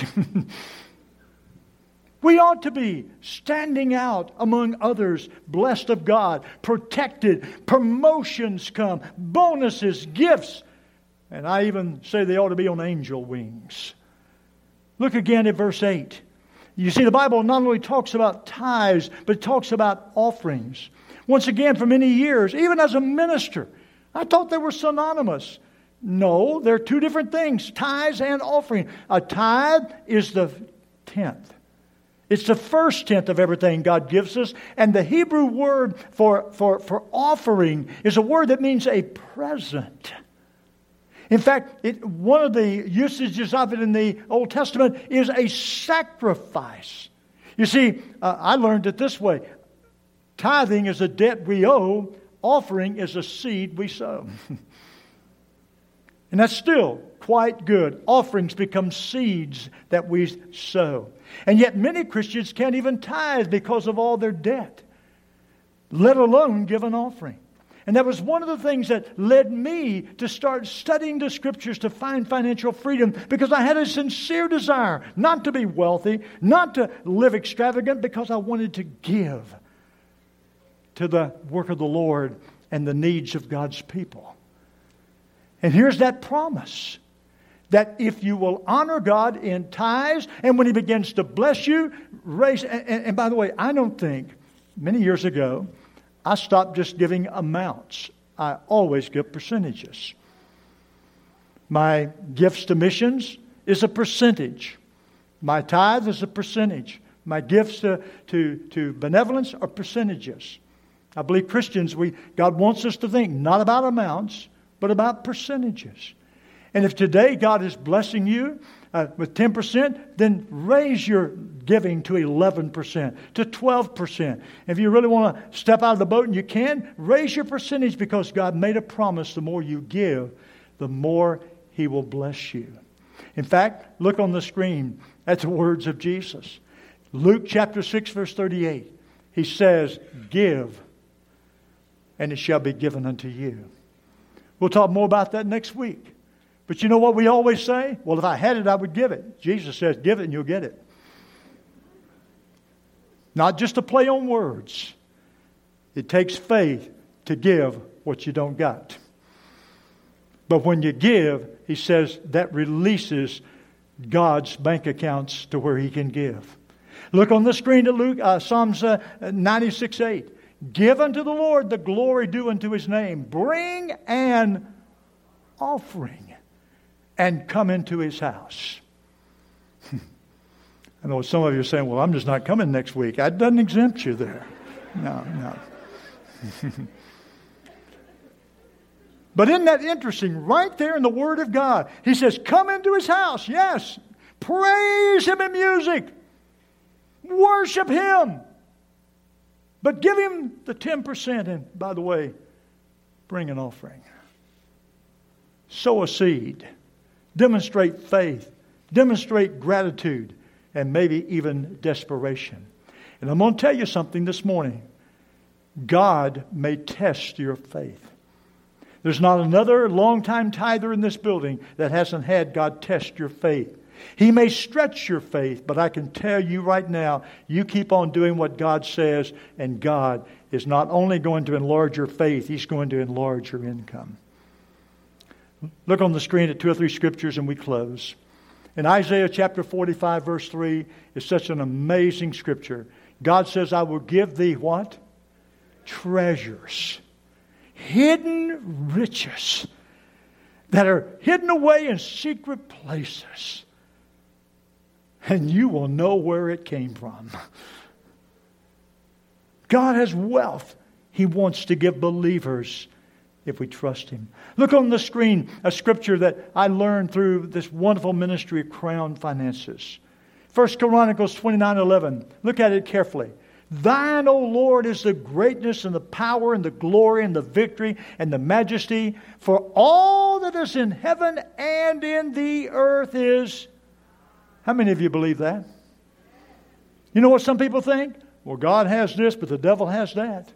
We ought to be standing out among others, blessed of God, protected, promotions come, bonuses, gifts, and I even say they ought to be on angel wings. Look again at verse eight. You see, the Bible not only talks about tithes, but it talks about offerings. Once again, for many years, even as a minister, I thought they were synonymous. No, they're two different things, tithes and offering. A tithe is the tenth. It's the first tenth of everything God gives us. And the Hebrew word for, for, for offering is a word that means a present. In fact, it, one of the usages of it in the Old Testament is a sacrifice. You see, uh, I learned it this way. Tithing is a debt we owe. Offering is a seed we sow. And that's still quite good. Offerings become seeds that we sow. And yet many Christians can't even tithe because of all their debt, let alone give an offering. And that was one of the things that led me to start studying the Scriptures to find financial freedom, because I had a sincere desire not to be wealthy, not to live extravagant, because I wanted to give to the work of the Lord and the needs of God's people. And here's that promise, that if you will honor God in tithes, and when He begins to bless you, raise... And, and, and by the way, I don't think, many years ago, I stopped just giving amounts. I always give percentages. My gifts to missions is a percentage. My tithe is a percentage. My gifts to, to, to benevolence are percentages. I believe Christians, we God wants us to think not about amounts, but about percentages. And if today God is blessing you uh, with ten percent, then raise your giving to eleven percent, to twelve percent. If you really want to step out of the boat and you can, raise your percentage, because God made a promise, the more you give, the more He will bless you. In fact, look on the screen at the words of Jesus. Luke chapter six, verse thirty-eight. He says, "Give, and it shall be given unto you." We'll talk more about that next week. But you know what we always say? Well, if I had it, I would give it. Jesus says, give it and you'll get it. Not just a play on words. It takes faith to give what you don't got. But when you give, He says, that releases God's bank accounts to where He can give. Look on the screen at Luke, uh, Psalms uh, ninety-six eight. Give unto the Lord the glory due unto His name. Bring an offering and come into His house. I know some of you are saying, well, I'm just not coming next week. That doesn't exempt you there. No, no. But isn't that interesting? Right there in the Word of God, He says, come into His house. Yes. Praise Him in music. Worship Him. But give Him the ten percent, and by the way, bring an offering. Sow a seed. Demonstrate faith. Demonstrate gratitude. And maybe even desperation. And I'm going to tell you something this morning. God may test your faith. There's not another long-time tither in this building that hasn't had God test your faith. He may stretch your faith, but I can tell you right now, you keep on doing what God says, and God is not only going to enlarge your faith, He's going to enlarge your income. Look on the screen at two or three scriptures and we close. In Isaiah chapter forty-five, verse three, is such an amazing scripture. God says, I will give thee what? Treasures. Hidden riches that are hidden away in secret places. And you will know where it came from. God has wealth He wants to give believers if we trust Him. Look on the screen, a scripture that I learned through this wonderful ministry of Crown Finances. First Chronicles twenty-nine eleven. Look at it carefully. Thine, O Lord, is the greatness and the power and the glory and the victory and the majesty. For all that is in heaven and in the earth is... How many of you believe that? You know what some people think? Well, God has this, but the devil has that.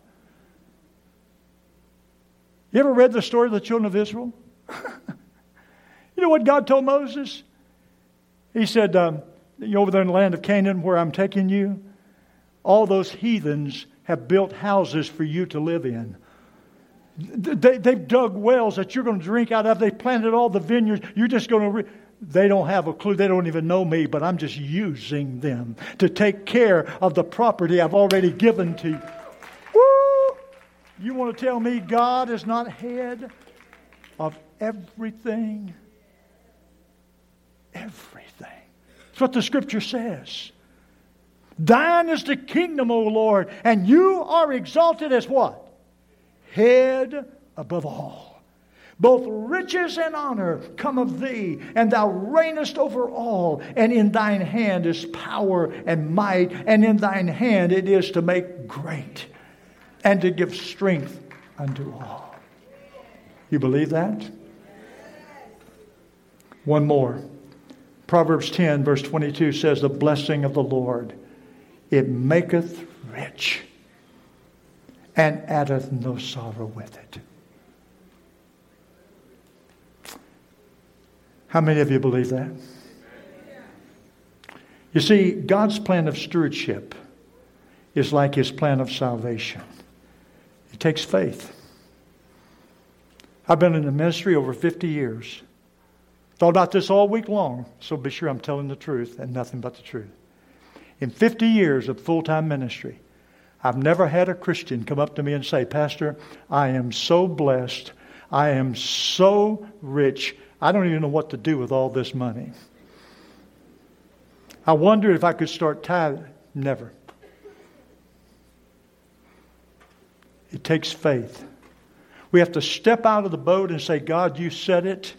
You ever read the story of the children of Israel? You know what God told Moses? He said, um, you're over there in the land of Canaan where I'm taking you. All those heathens have built houses for you to live in. They, they've dug wells that you're going to drink out of. They've planted all the vineyards. You're just going to... Re- they don't have a clue. They don't even know me, but I'm just using them to take care of the property I've already given to you. Woo! You want to tell me God is not head of everything? Everything. That's what the Scripture says. Thine is the kingdom, O Lord, and you are exalted as what? Head above all. Both riches and honor come of thee, and thou reignest over all. And in thine hand is power and might, and in thine hand it is to make great and to give strength unto all. You believe that? One more. Proverbs ten, verse twenty-two says, the blessing of the Lord, it maketh rich, and addeth no sorrow with it. How many of you believe that? You see, God's plan of stewardship is like His plan of salvation. It takes faith. I've been in the ministry over fifty years. Thought about this all week long, so be sure I'm telling the truth and nothing but the truth. In fifty years of full-time ministry, I've never had a Christian come up to me and say, Pastor, I am so blessed. I am so rich. I don't even know what to do with all this money. I wondered if I could start tithing. Never. It takes faith. We have to step out of the boat and say, God, you said it,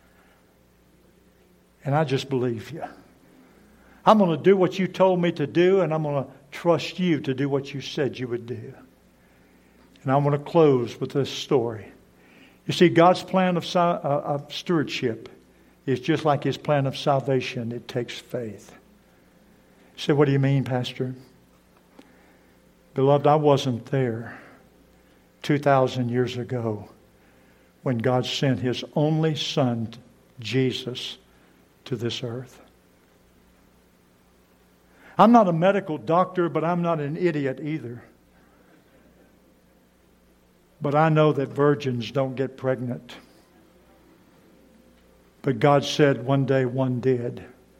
and I just believe you. I'm going to do what you told me to do, and I'm going to trust you to do what you said you would do. And I'm going to close with this story. You see, God's plan of, uh, of stewardship is just like His plan of salvation. It takes faith. You say, what do you mean, Pastor? Beloved, I wasn't there two thousand years ago when God sent His only Son, Jesus, to this earth. I'm not a medical doctor, but I'm not an idiot either. But I know that virgins don't get pregnant. But God said one day one did.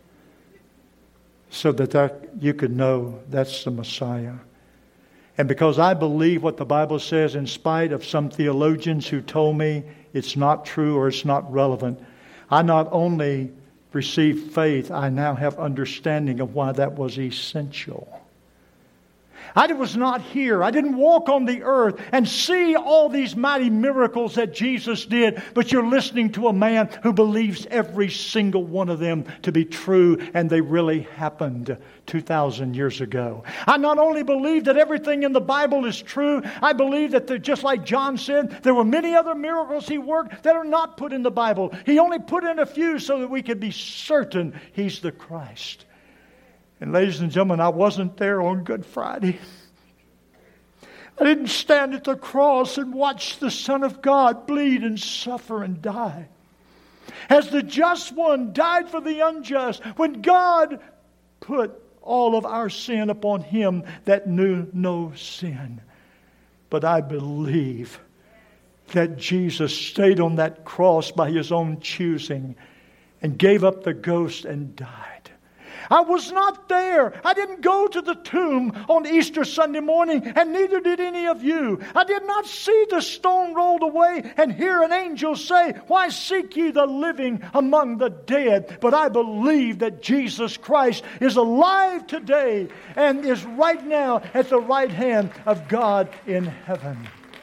So that, that you could know that's the Messiah. And because I believe what the Bible says, in spite of some theologians who told me it's not true or it's not relevant, I not only received faith, I now have understanding of why that was essential. I was not here. I didn't walk on the earth and see all these mighty miracles that Jesus did. But you're listening to a man who believes every single one of them to be true, and they really happened two thousand years ago. I not only believe that everything in the Bible is true, I believe that there, just like John said, there were many other miracles He worked that are not put in the Bible. He only put in a few so that we could be certain He's the Christ. And ladies and gentlemen, I wasn't there on Good Friday. I didn't stand at the cross and watch the Son of God bleed and suffer and die. As the just one died for the unjust, when God put all of our sin upon Him that knew no sin. But I believe that Jesus stayed on that cross by His own choosing and gave up the ghost and died. I was not there. I didn't go to the tomb on Easter Sunday morning, and neither did any of you. I did not see the stone rolled away and hear an angel say, why seek ye the living among the dead? But I believe that Jesus Christ is alive today and is right now at the right hand of God in heaven.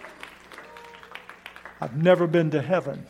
I've never been to heaven,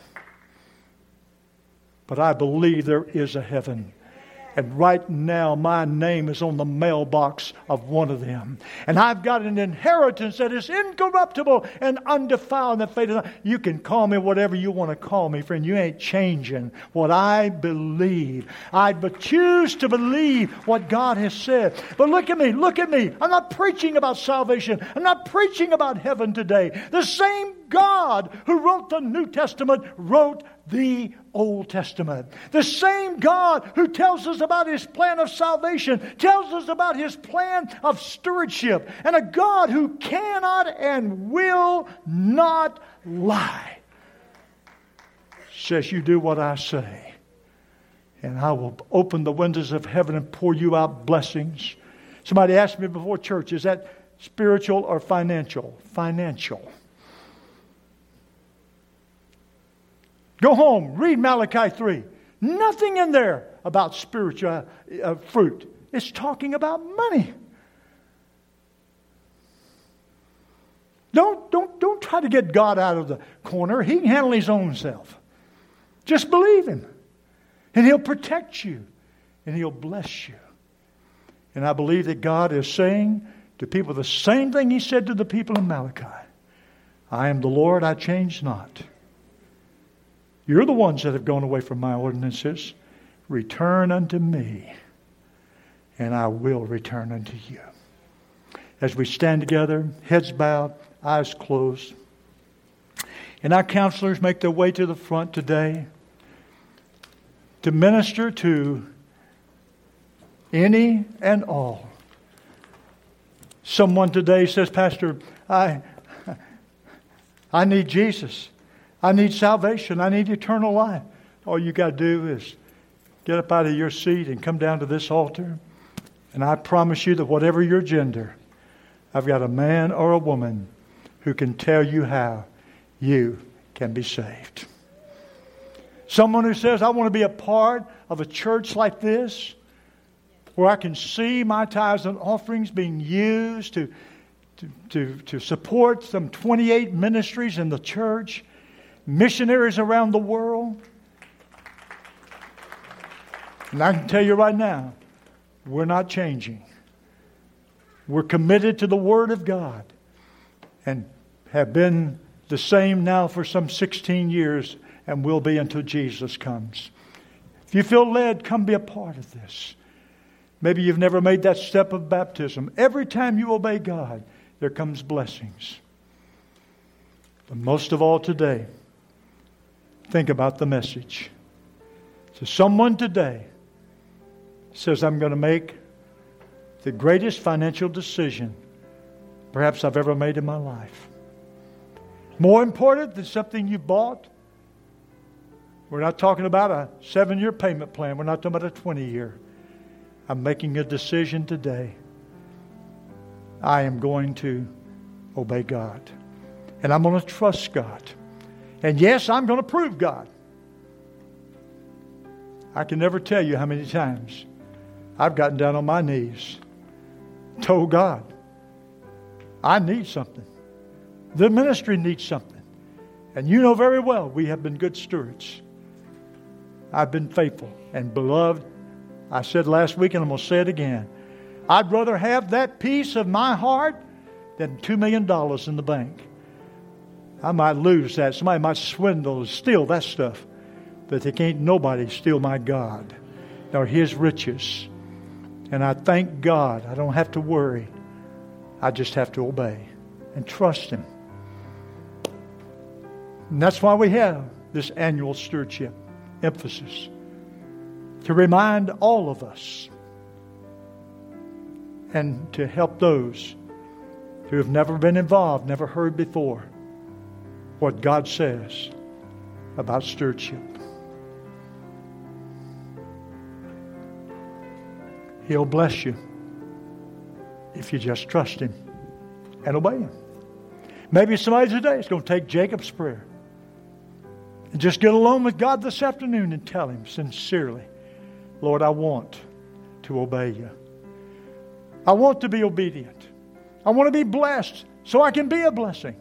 but I believe there is a heaven. And right now, my name is on the mailbox of one of them. And I've got an inheritance that is incorruptible and undefiled. And faded. You can call me whatever you want to call me, friend. You ain't changing what I believe. I but choose to believe what God has said. But look at me, look at me. I'm not preaching about salvation. I'm not preaching about heaven today. The same God who wrote the New Testament wrote the Old Testament. The same God who tells us about His plan of salvation tells us about His plan of stewardship. And a God who cannot and will not lie says, you do what I say and I will open the windows of heaven and pour you out blessings. Somebody asked me before church, is that spiritual or financial? Financial. Go home, read Malachi three. Nothing in there about spiritual uh, fruit. It's talking about money. Don't, don't, don't try to get God out of the corner. He can handle His own self. Just believe Him. And He'll protect you. And He'll bless you. And I believe that God is saying to people the same thing He said to the people in Malachi. I am the Lord, I change not. You're the ones that have gone away from my ordinances. Return unto me, and I will return unto you. As we stand together, heads bowed, eyes closed, and our counselors make their way to the front today to minister to any and all. Someone today says, Pastor, I, I need Jesus. I need salvation. I need eternal life. All you got to do is get up out of your seat and come down to this altar. And I promise you that whatever your gender, I've got a man or a woman who can tell you how you can be saved. Someone who says, I want to be a part of a church like this, where I can see my tithes and offerings being used to, to, to, to support some twenty-eight ministries in the church, missionaries around the world. And I can tell you right now, we're not changing. We're committed to the Word of God and have been the same now for some sixteen years and will be until Jesus comes. If you feel led, come be a part of this. Maybe you've never made that step of baptism. Every time you obey God, there comes blessings. But most of all today, think about the message. So someone today says, I'm going to make the greatest financial decision perhaps I've ever made in my life. More important than something you bought. We're not talking about a seven-year payment plan. We're not talking about a twenty-year. I'm making a decision today. I am going to obey God. And I'm going to trust God. And yes, I'm going to prove God. I can never tell you how many times I've gotten down on my knees, told God, I need something. The ministry needs something. And you know very well we have been good stewards. I've been faithful and beloved. I said last week and I'm going to say it again. I'd rather have that piece of my heart than two million dollars in the bank. I might lose that. Somebody might swindle, steal that stuff. But there can't nobody steal my God nor His riches. And I thank God I don't have to worry. I just have to obey and trust Him. And that's why we have this annual stewardship emphasis. To remind all of us and to help those who have never been involved, never heard before, what God says about stewardship. He'll bless you if you just trust Him and obey Him. Maybe somebody today is going to take Jacob's prayer and just get alone with God this afternoon and tell Him sincerely, Lord, I want to obey You. I want to be obedient. I want to be blessed so I can be a blessing.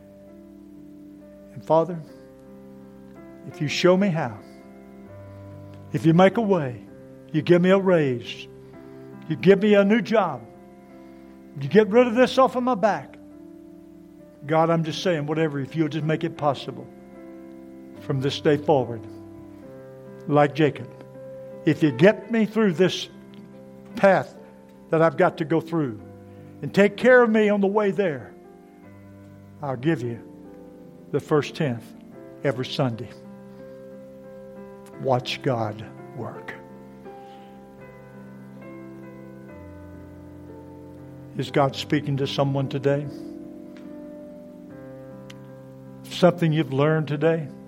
And Father, if You show me how, if You make a way, You give me a raise, You give me a new job, You get rid of this off of my back. God, I'm just saying, whatever, if You'll just make it possible from this day forward, like Jacob. If You get me through this path that I've got to go through and take care of me on the way there, I'll give You the first tenth every Sunday. Watch God work. Is God speaking to someone today? Something you've learned today?